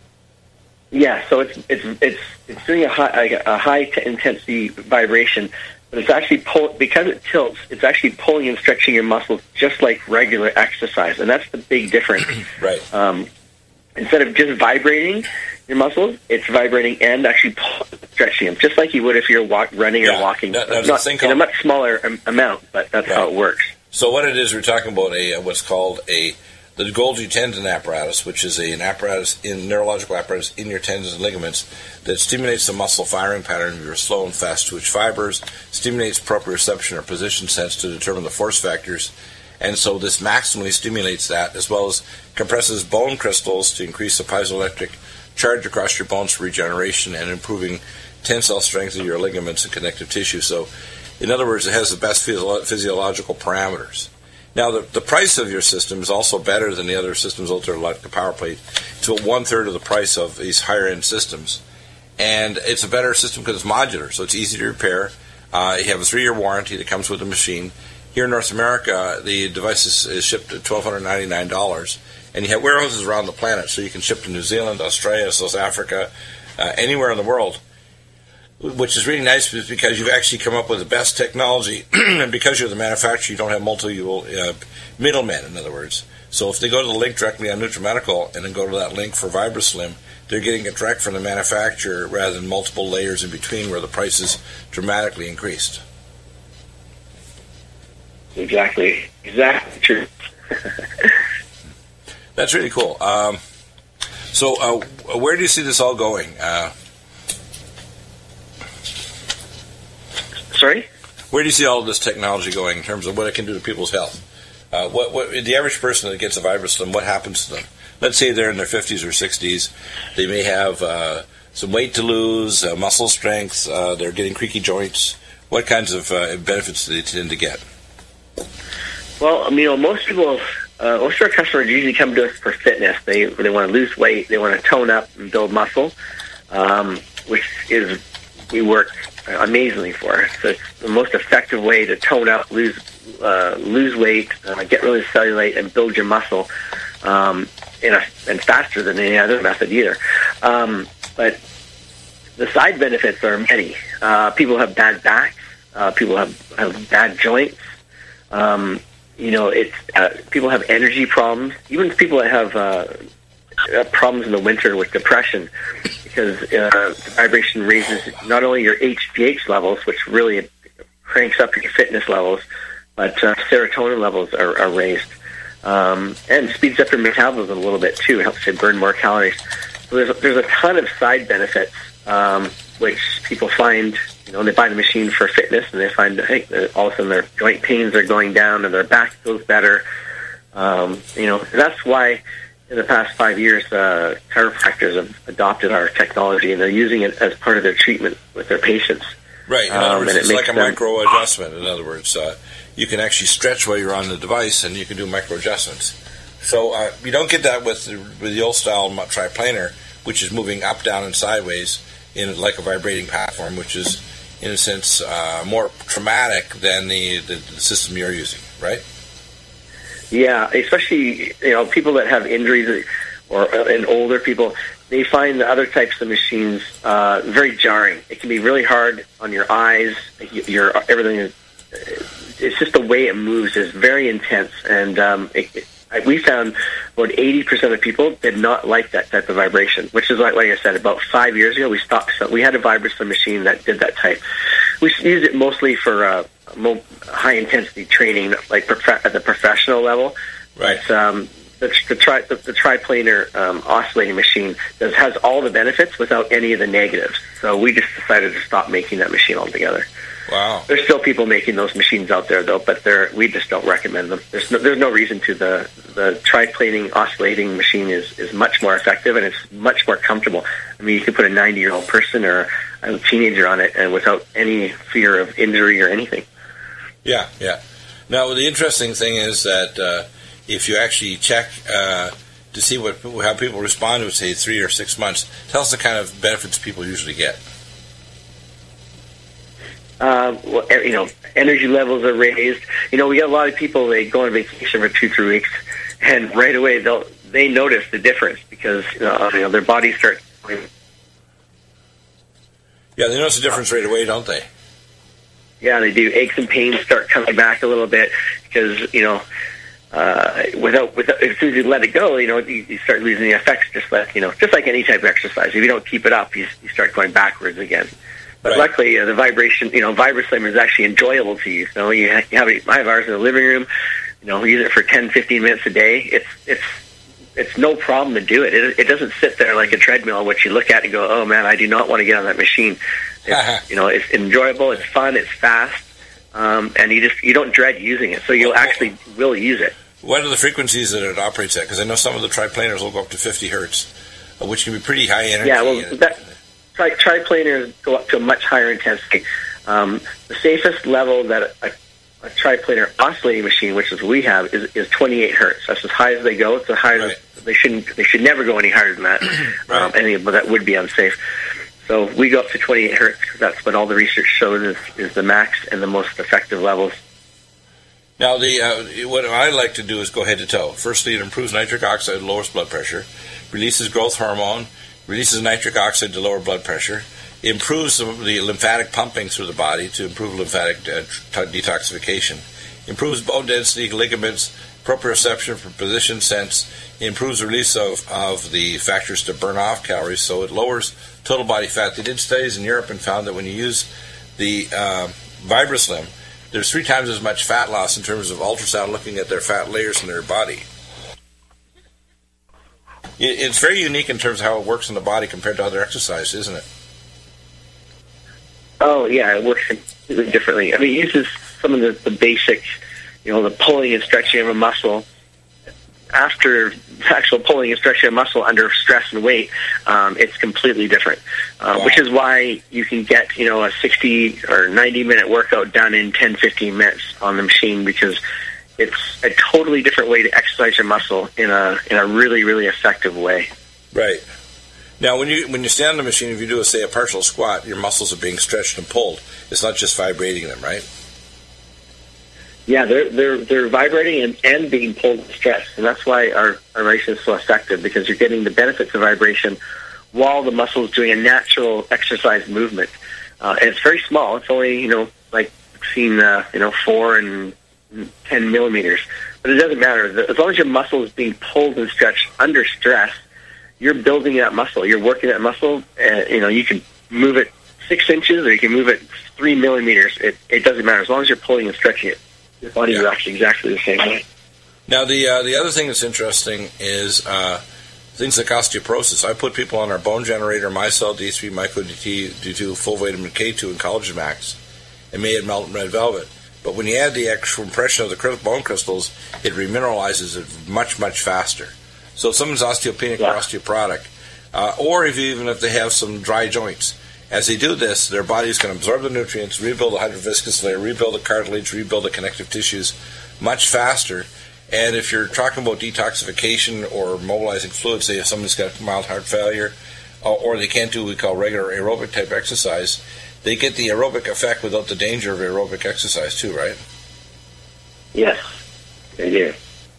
Yeah, so it's it's it's it's doing a high a high t- intensity vibration, but it's actually pull because it tilts. It's actually pulling and stretching your muscles just like regular exercise, and that's the big difference. Right. Um, instead of just vibrating your muscles, it's vibrating and actually pull, stretching them, just like you would if you're walk, running Yeah, or walking. that- that's Not, the thing in a called- much smaller am- amount, but that's Right. how it works. So what it is, we're talking about a uh, what's called a the Golgi tendon apparatus, which is a, an apparatus in neurological apparatus in your tendons and ligaments that stimulates the muscle firing pattern of your slow and fast twitch fibers, stimulates proprioception or position sense to determine the force factors, and so this maximally stimulates that, as well as compresses bone crystals to increase the piezoelectric charge across your bones for regeneration and improving tensile strength of your ligaments and connective tissue. So, in other words, it has the best physio- physiological parameters. Now, the, the price of your system is also better than the other systems out there, like the power plate. It's about one-third of the price of these higher-end systems. And it's a better system because it's modular, so it's easy to repair. Uh, you have a three-year warranty that comes with the machine. Here in North America, the device is, is shipped at one thousand two hundred ninety-nine dollars. And you have warehouses around the planet, so you can ship to New Zealand, Australia, South Africa, uh, anywhere in the world. Which is really nice because you've actually come up with the best technology, and because you're the manufacturer, you don't have multiple uh, middlemen, in other words. So if they go to the link directly on NutriMedical and then go to that link for VibraSlim, they're getting it direct from the manufacturer rather than multiple layers in between where the price is dramatically increased. Exactly. Exactly true. That's really cool. Um, so uh, where do you see this all going? Uh, Sorry? Where do you see all of this technology going in terms of what it can do to people's health? Uh, what, what the average person that gets a VibraSlim, what happens to them? Let's say they're in their fifties or sixties. They may have uh, some weight to lose, uh, muscle strength. Uh, they're getting creaky joints. What kinds of uh, benefits do they tend to get? Well, you know, most people, uh, most of our customers usually come to us for fitness. They they want to lose weight, they want to tone up and build muscle, um, which is we work amazingly for. So it's the most effective way to tone up, lose uh, lose weight, uh, get rid of cellulite, and build your muscle, um, in a, and faster than any other method either. Um, but the side benefits are many. Uh, people have bad backs. Uh, people have, have bad joints. Um, you know, it's uh, people have energy problems. Even people that have uh, problems in the winter with depression, because uh, the vibration raises not only your H P H levels, which really cranks up your fitness levels, but uh, serotonin levels are, are raised, um, and speeds up your metabolism a little bit too. It helps you burn more calories. So there's a, there's a ton of side benefits, um, which people find. You know, they buy the machine for fitness, and they find that, hey, all of a sudden their joint pains are going down, and their back feels better. Um, you know, and that's why in the past five years, uh, chiropractors have adopted our technology, and they're using it as part of their treatment with their patients. Right. In other Um, words, and it it's makes like a them- micro adjustment. In other words, uh, you can actually stretch while you're on the device, and you can do micro adjustments. So uh, you don't get that with the, with the old style triplanar, which is moving up, down, and sideways in like a vibrating platform, which is in a sense uh, more traumatic than the, the, the system you're using, right? Yeah, especially you know people that have injuries or and older people, they find the other types of machines uh, very jarring. It can be really hard on your eyes. Your everything is, it's just the way it moves is very intense, and um, it, it, we found about eighty percent of people did not like that type of vibration, which is like, like I said, about five years ago we stopped. So we had a VibraSlim machine that did that type. We used it mostly for uh, high intensity training, like prof- at the professional level. Right. But, um, the, the, tri- the, the triplanar um, oscillating machine does, has all the benefits without any of the negatives. So we just decided to stop making that machine altogether. Wow. There's still people making those machines out there, though, but they're, we just don't recommend them. There's no, there's no reason to. The the triplaning oscillating machine is, is much more effective, and it's much more comfortable. I mean, you can put a ninety-year-old person or a teenager on it and without any fear of injury or anything. Yeah, yeah. Now, the interesting thing is that uh, if you actually check uh, to see what how people respond to, say, three or six months, tell us the kind of benefits people usually get. Uh, well, you know, energy levels are raised. You know, we got a lot of people, they go on vacation for two, three weeks, and right away they'll they notice the difference because uh, you know their bodies start. Yeah, they notice the difference right away, don't they? Yeah, they do. Aches and pains start coming back a little bit because you know, uh, without without as soon as you let it go, you know, you, you start losing the effects. Just like you know, just like any type of exercise, if you don't keep it up, you, you start going backwards again. But right. Luckily, uh, the vibration, you know, VibraSlim is actually enjoyable to use. So you have, you have it, I have ours in the living room. You know, we use it for ten, fifteen minutes a day. It's it's it's no problem to do it. It, it doesn't sit there like a treadmill, which you look at and go, oh man, I do not want to get on that machine. It's, you know, it's enjoyable, it's fun, it's fast, um, and you just you don't dread using it. So you'll actually will use it. What are the frequencies that it operates at? Because I know some of the triplaners will go up to fifty hertz, which can be pretty high energy. Yeah, well, that. Tri- triplaners go up to a much higher intensity. Um, the safest level that a, a, a triplanar oscillating machine, which is what we have, is, is twenty-eight hertz. That's as high as they go. It's the highest. Right. They shouldn't. They should never go any higher than that. Right. um, any, but that would be unsafe. So we go up to twenty-eight hertz. That's what all the research shows is, is the max and the most effective levels. Now, the uh, what I like to do is go head to toe. Firstly, it improves nitric oxide, lowers blood pressure, releases growth hormone, releases nitric oxide to lower blood pressure, improves the lymphatic pumping through the body to improve lymphatic uh, detoxification, improves bone density, ligaments, proprioception for position sense, improves the release of, of the factors to burn off calories, so it lowers total body fat. They did studies in Europe and found that when you use the uh, VibraSlim, there's three times as much fat loss in terms of ultrasound looking at their fat layers in their body. It's very unique in terms of how it works in the body compared to other exercise, isn't it? Oh, yeah, it works completely differently. I mean, it uses some of the, the basics, you know, the pulling and stretching of a muscle. After actual pulling and stretching of a muscle under stress and weight, um, it's completely different, uh, wow. Which is why you can get, you know, a sixty or ninety minute workout done in ten, fifteen minutes on the machine because it's a totally different way to exercise your muscle in a in a really, really effective way. Right. Now, when you when you stand on the machine, if you do, a, say, a partial squat, your muscles are being stretched and pulled. It's not just vibrating them, right? Yeah, they're they're they're vibrating and, and being pulled and stretched, and that's why our, our vibration is so effective because you're getting the benefits of vibration while the muscle is doing a natural exercise movement. Uh, and it's very small. It's only, you know, like seen, uh, you know, four and ten millimeters, but it doesn't matter. As long as your muscle is being pulled and stretched under stress, you're building that muscle. You're working that muscle. Uh, you know, you can move it six inches or you can move it three millimeters. It, it doesn't matter as long as you're pulling and stretching it. Your body yeah. reacts exactly the same way. Now, the uh, the other thing that's interesting is uh, things like osteoporosis. I put people on our bone generator, MyCell, D three, MyCoD two, full vitamin K two, and Collagen Max, and Mayad Melt and Red Velvet. But when you add the extra compression of the bone crystals, it remineralizes it much, much faster. So if someone's osteopenic yeah. or osteoporotic, uh, or if even if they have some dry joints, as they do this, their body's going to absorb the nutrients, rebuild the hydroviscous layer, rebuild the cartilage, rebuild the connective tissues much faster. And if you're talking about detoxification or mobilizing fluids, say if someone's got mild heart failure, uh, or they can't do what we call regular aerobic type exercise, they get the aerobic effect without the danger of aerobic exercise too, right? Yes, they do.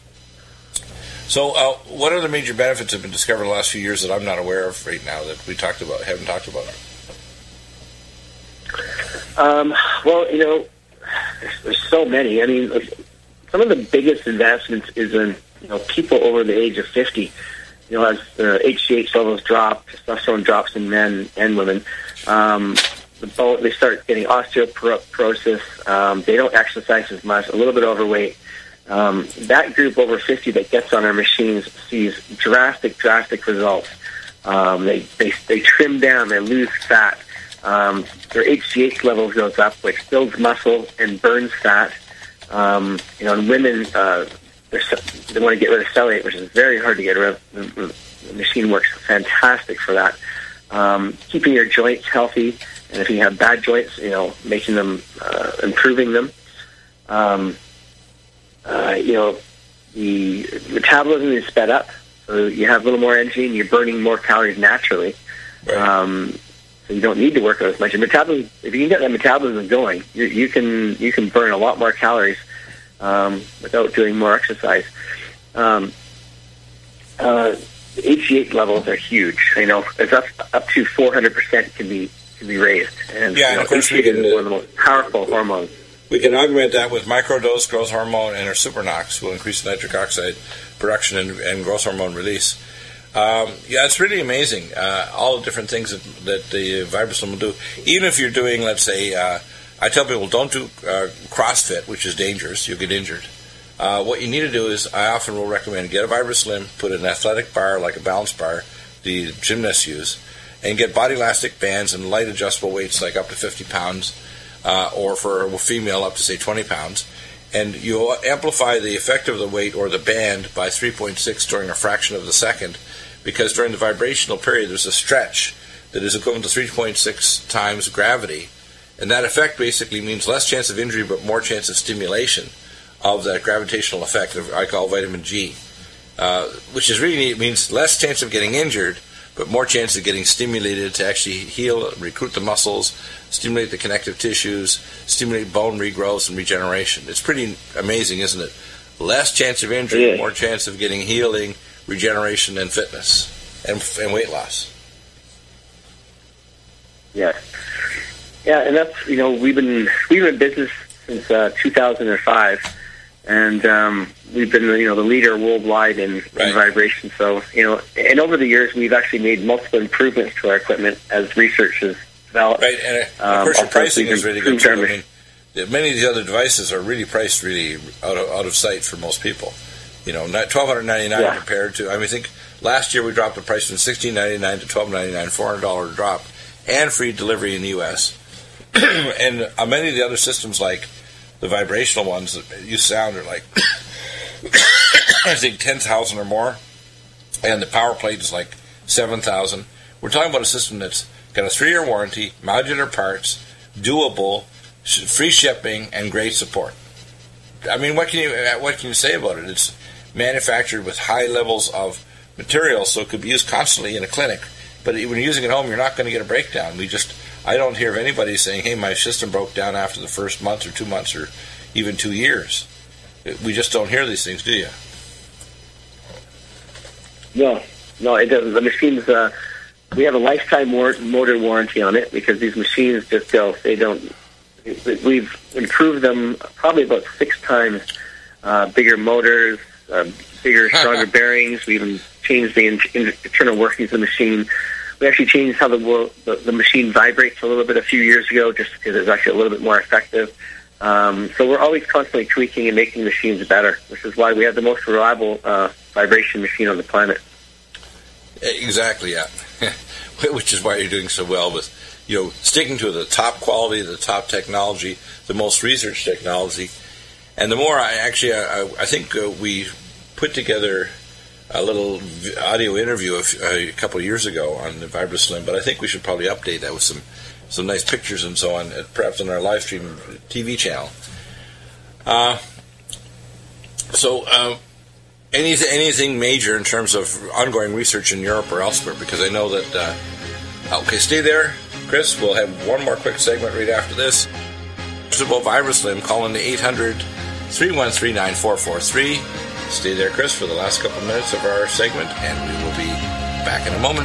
So uh, what other major benefits have been discovered in the last few years that I'm not aware of right now that we talked about, haven't talked about? Um, well, you know, there's, there's so many. I mean, some of the biggest advancements is in you know people over the age of fifty. You know, as the H G H levels drop, testosterone drops in men and women. Um, the bone, they start getting osteoporosis. Um, they don't exercise as much. A little bit overweight. Um, that group over fifty that gets on our machines sees drastic, drastic results. Um, they, they they trim down. They lose fat. Um, their H G H levels goes up, which builds muscle and burns fat. Um, you know, in women, uh, they want to get rid of cellulite, which is very hard to get rid of. The, the machine works fantastic for that. Um, keeping your joints healthy, and if you have bad joints, you know, making them, uh, improving them. Um, uh, you know, the metabolism is sped up, so you have a little more energy, and you're burning more calories naturally. Right. Um, so you don't need to work out as much. And metabolism, if you can get that metabolism going, you, you can you can burn a lot more calories um, without doing more exercise. Um, uh, the H G H levels are huge. You know, it's up up to four hundred percent can be can be raised. And yeah, you know, and of course H G H we can, is one of the most powerful hormones. We can augment that with microdose growth hormone and our supernox will increase nitric oxide production and, and growth hormone release. Um, yeah, it's really amazing, uh, all the different things that, that the VibraSlim will do. Even if you're doing, let's say, uh, I tell people don't do uh, CrossFit, which is dangerous. You'll get injured. Uh, what you need to do is, I often will recommend, get a VibraSlim, put an athletic bar like a balance bar the gymnasts use, and get body elastic bands and light adjustable weights like up to fifty pounds, uh, or for a female up to, say, twenty pounds. And you amplify the effect of the weight or the band by three point six during a fraction of the second, because during the vibrational period there's a stretch that is equivalent to three point six times gravity, and that effect basically means less chance of injury but more chance of stimulation of that gravitational effect of I call vitamin G, uh, which is really neat. It means less chance of getting injured but more chance of getting stimulated to actually heal, recruit the muscles, stimulate the connective tissues, stimulate bone regrowth and regeneration. It's pretty amazing, isn't it? Less chance of injury, yeah. more chance of getting healing, regeneration, and fitness, and, and weight loss. Yeah, yeah, and that's you know we've been we've been in business since uh, two thousand five, and um, we've been you know the leader worldwide in, right. in vibration. So you know, and over the years we've actually made multiple improvements to our equipment as research has developed. Right, and uh, of course um, your pricing is really good too. our I mean, many of the other devices are really priced really out of out of sight for most people. You know, twelve ninety-nine yeah. compared to, I mean, I think last year we dropped the price from sixteen ninety-nine to twelve ninety-nine, four hundred dollars drop, and free delivery in the U S And uh, many of the other systems, like the vibrational ones that use sound, are like, I think ten thousand or more, and the power plate is like seven thousand. We're talking about a system that's got a three-year warranty, modular parts, doable, free shipping, and great support. I mean, what can you what can you say about it? It's manufactured with high levels of material, so it could be used constantly in a clinic. But when you're using it at home, you're not going to get a breakdown. We just, I don't hear of anybody saying, "Hey, my system broke down after the first month or two months or even two years." We just don't hear these things, do you? No, no, it doesn't. The machines, uh, we have a lifetime war- motor warranty on it because these machines just go. They don't. We've improved them probably about six times. Uh, bigger motors, uh, bigger, stronger bearings. We even changed the in- internal workings of the machine. We actually changed how the, wo- the the machine vibrates a little bit a few years ago, just because it's actually a little bit more effective. Um, so we're always constantly tweaking and making machines better, which is why we have the most reliable uh, vibration machine on the planet. Exactly, yeah. Which is why you're doing so well with, you know, sticking to the top quality, the top technology, the most research technology. And the more I actually, I, I think uh, we put together a little audio interview a, a couple of years ago on the VibraSlim, but I think we should probably update that with some, some nice pictures and so on, perhaps on our live stream T V channel. Uh, so, uh, anything, anything major in terms of ongoing research in Europe or elsewhere? Because I know that, uh, okay, stay there, Chris. We'll have one more quick segment right after this. It's about VibraSlim. Call in the eight hundred, three one three, nine four four three. Stay there, Chris, for the last couple minutes of our segment, and we will be back in a moment.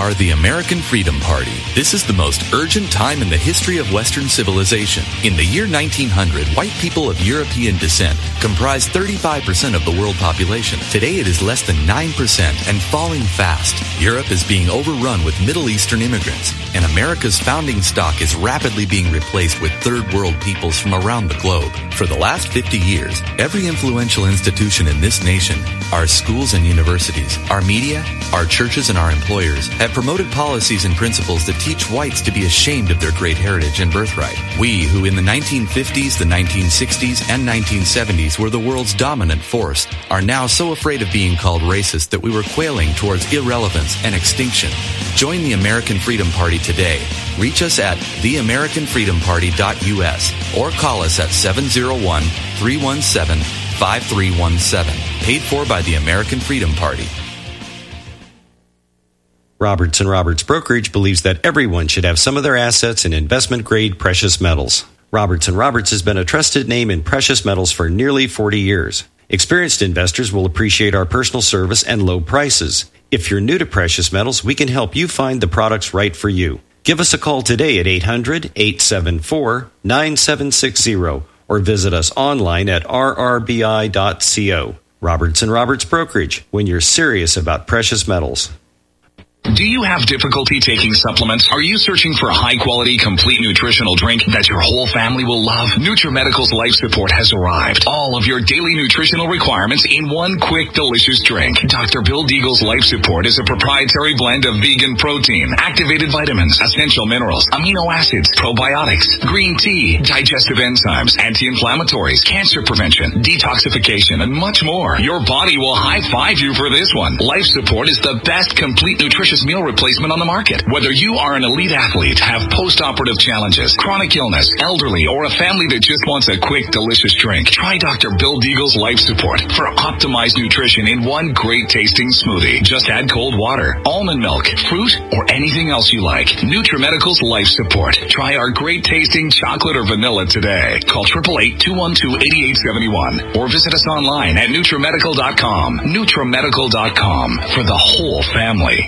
are the American Freedom Party. This is the most urgent time in the history of Western civilization. In the year nineteen hundred, white people of European descent comprised thirty-five percent of the world population. Today it is less than nine percent and falling fast. Europe is being overrun with Middle Eastern immigrants, and America's founding stock is rapidly being replaced with third world peoples from around the globe. For the last fifty years, every influential institution in this nation, our schools and universities, our media, our churches, and our employers have promoted policies and principles that teach whites to be ashamed of their great heritage and birthright. We, who in the nineteen fifties, the nineteen sixties, and nineteen seventies were the world's dominant force, are now so afraid of being called racist that we were quailing towards irrelevance and extinction. Join the American Freedom Party today. Reach us at the american freedom party dot u s or call us at seven oh one, three one seven, five three one seven. Paid for by the American Freedom Party. Roberts and Roberts Brokerage believes that everyone should have some of their assets in investment-grade precious metals. Roberts and Roberts has been a trusted name in precious metals for nearly forty years. Experienced investors will appreciate our personal service and low prices. If you're new to precious metals, we can help you find the products right for you. Give us a call today at eight hundred, eight seven four, nine seven six zero or visit us online at r r b i dot co. Roberts and Roberts Brokerage, when you're serious about precious metals. Do you have difficulty taking supplements? Are you searching for a high-quality, complete nutritional drink that your whole family will love? NutriMedical's Life Support has arrived. All of your daily nutritional requirements in one quick, delicious drink. Doctor Bill Deagle's Life Support is a proprietary blend of vegan protein, activated vitamins, essential minerals, amino acids, probiotics, green tea, digestive enzymes, anti-inflammatories, cancer prevention, detoxification, and much more. Your body will high-five you for this one. Life Support is the best complete nutrition meal replacement on the market. Whether you are an elite athlete, have post-operative challenges, chronic illness, elderly, or a family that just wants a quick, delicious drink, try Doctor Bill Deagle's Life Support for optimized nutrition in one great tasting smoothie. Just add cold water, almond milk, fruit, or anything else you like. NutriMedical's Life Support. Try our great tasting chocolate or vanilla today. Call eight eight eight, two one two, eight eight seven one or visit us online at NutriMedical dot com. NutriMedical dot com for the whole family.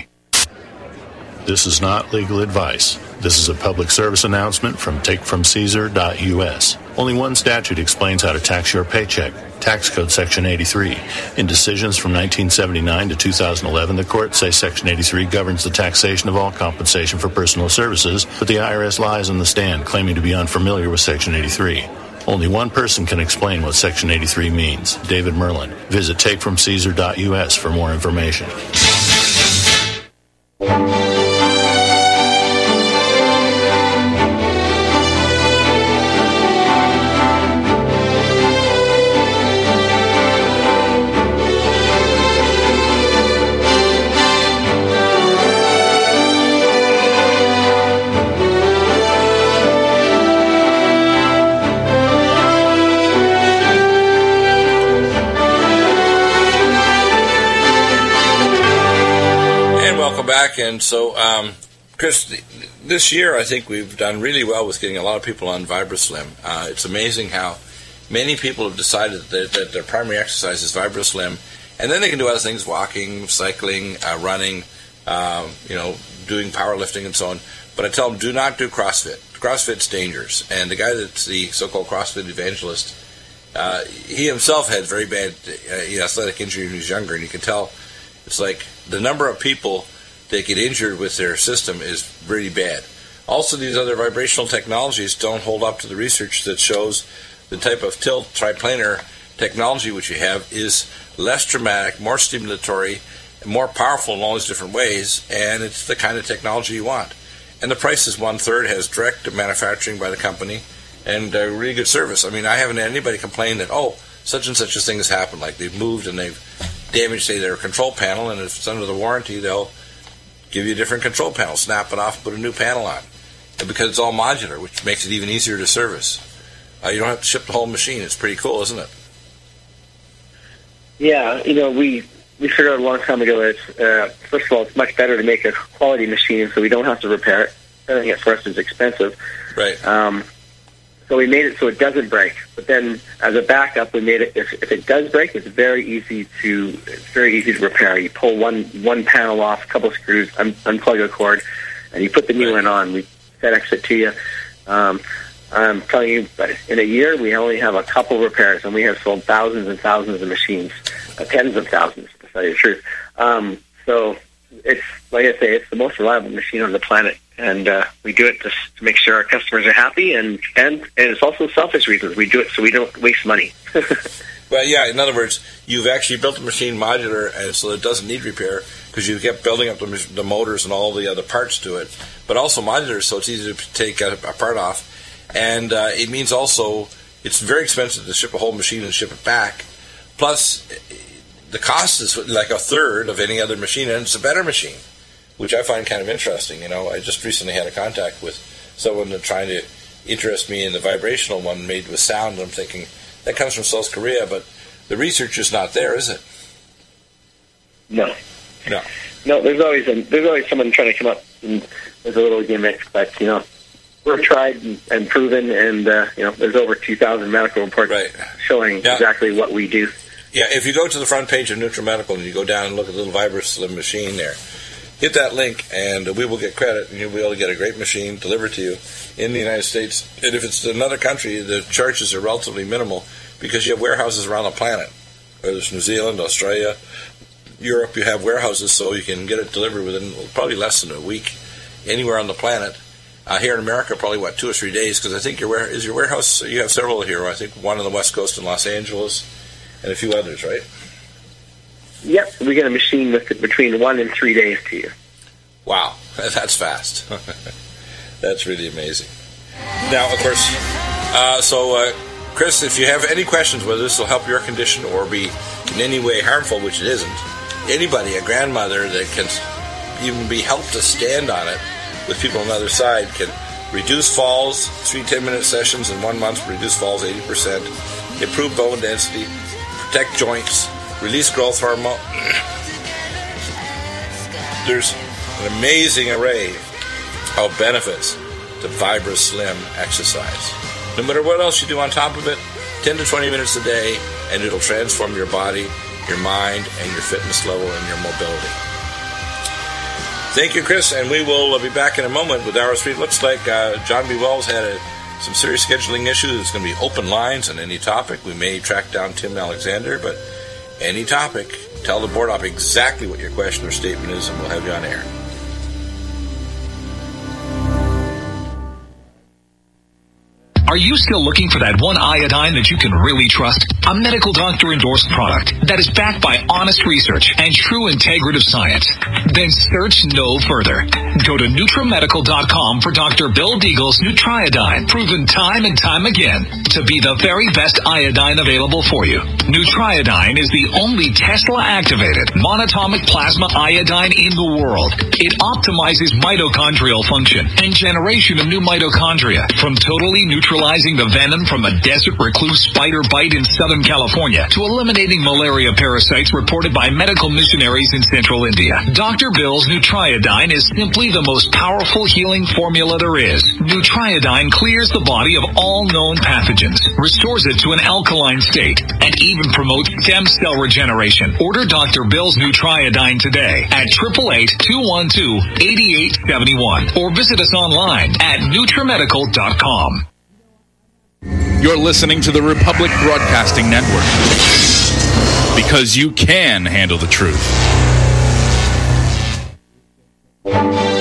This is not legal advice. This is a public service announcement from take from caesar dot u s. Only one statute explains how to tax your paycheck. Tax Code Section eighty-three. In decisions from nineteen seventy-nine to two thousand eleven, the courts say Section eighty-three governs the taxation of all compensation for personal services, but the I R S lies on the stand, claiming to be unfamiliar with Section eighty-three. Only one person can explain what Section eighty-three means, David Merlin. Visit take from caesar dot u s for more information. Back and so, um, Chris, th- this year I think we've done really well with getting a lot of people on VibraSlim. Uh, it's amazing how many people have decided that, that their primary exercise is VibraSlim, and then they can do other things: walking, cycling, uh, running, uh, you know, doing powerlifting and so on. But I tell them, do not do CrossFit. CrossFit's dangerous, and the guy that's the so-called CrossFit evangelist, uh, he himself had very bad uh, athletic injury when he was younger, and you can tell it's like the number of people that get injured with their system is really bad. Also, these other vibrational technologies don't hold up to the research that shows the type of tilt triplanar technology which you have is less dramatic, more stimulatory, and more powerful in all these different ways, and it's the kind of technology you want. And the price is one-third, has direct manufacturing by the company, and a really good service. I mean, I haven't had anybody complain that, oh, such and such a thing has happened, like they've moved and they've damaged, say, their control panel, and if it's under the warranty, they'll give you a different control panel, snap it off, put a new panel on. And because it's all modular, which makes it even easier to service. Uh, you don't have to ship the whole machine. It's pretty cool, isn't it? Yeah, you know, we, we figured out a long time ago that, uh, first of all, it's much better to make a quality machine so we don't have to repair it. I think at first it's expensive. Right. Um, So we made it so it doesn't break. But then, as a backup, we made it if, if it does break, it's very easy to it's very easy to repair. You pull one one panel off, a couple screws, un, unplug a cord, and you put the new one on. We FedEx it to you. Um, I'm telling you, in a year, we only have a couple repairs, and we have sold thousands and thousands of machines, uh, tens of thousands, to tell you the truth. Um, so it's, like I say, it's the most reliable machine on the planet, and uh, we do it to, to make sure our customers are happy, and, and, and it's also selfish reasons. We do it so we don't waste money. Well, yeah, in other words, you've actually built the machine modular, and so it doesn't need repair, because you kept building up the, the motors and all the other parts to it, but also modular, so it's easy to take a, a part off. And uh, it means also it's very expensive to ship a whole machine and ship it back. Plus, the cost is like a third of any other machine, and it's a better machine, which I find kind of interesting. You know, I just recently had a contact with someone trying to interest me in the vibrational one made with sound, and I'm thinking, that comes from South Korea, but the research is not there, is it? No. No. No, there's always a, there's always someone trying to come up and with a little gimmick, but, you know, we're tried and, and proven, and uh, you know, there's over two thousand medical reports right. showing yeah. exactly what we do. Yeah, if you go to the front page of NutriMedical and you go down and look at the little VibraSlim machine there, hit that link, and we will get credit, and you'll be able to get a great machine delivered to you in the United States. And if it's another country, the charges are relatively minimal because you have warehouses around the planet. Whether it's New Zealand, Australia, Europe, you have warehouses, so you can get it delivered within probably less than a week anywhere on the planet. Uh, here in America, probably, what, two or three days, because I think your ware- is your warehouse, you have several here. I think one on the West Coast in Los Angeles and a few others, right? Yep, we get a machine with between one and three days to you. Wow, that's fast. That's really amazing. Now, of course, uh, so, uh, Chris, if you have any questions whether this will help your condition or be in any way harmful, which it isn't, anybody, a grandmother that can even be helped to stand on it, with people on the other side, can reduce falls, three ten-minute sessions in one month, reduce falls eighty percent, improve bone density, protect joints, release growth hormone. There's an amazing array of benefits to VibraSlim exercise. No matter what else you do on top of it, ten to twenty minutes a day, and it'll transform your body, your mind, and your fitness level and your mobility. Thank you, Chris, and we will be back in a moment with Hour three. It looks like uh, John B. Wells had a, some serious scheduling issues. There's going to be open lines on any topic. We may track down Tim Alexander, but any topic, tell the board op exactly what your question or statement is, and we'll have you on air. Are you still looking for that one iodine that you can really trust? A medical doctor-endorsed product that is backed by honest research and true integrative science? Then search no further. Go to Nutra Medical dot com for Doctor Bill Deagle's Nutriodine, proven time and time again to be the very best iodine available for you. Nutriodine is the only Tesla-activated monatomic plasma iodine in the world. It optimizes mitochondrial function and generation of new mitochondria from totally neutral the venom from a desert recluse spider bite in Southern California to eliminating malaria parasites reported by medical missionaries in central India. Doctor Bill's Nutriodine is simply the most powerful healing formula there is. Nutriodine clears the body of all known pathogens, restores it to an alkaline state, and even promotes stem cell regeneration. Order Doctor Bill's Nutriodine today at eight eight eight, two one two, eight eight seven one or visit us online at Nutra Medical dot com. You're listening to the Republic Broadcasting Network because you can handle the truth.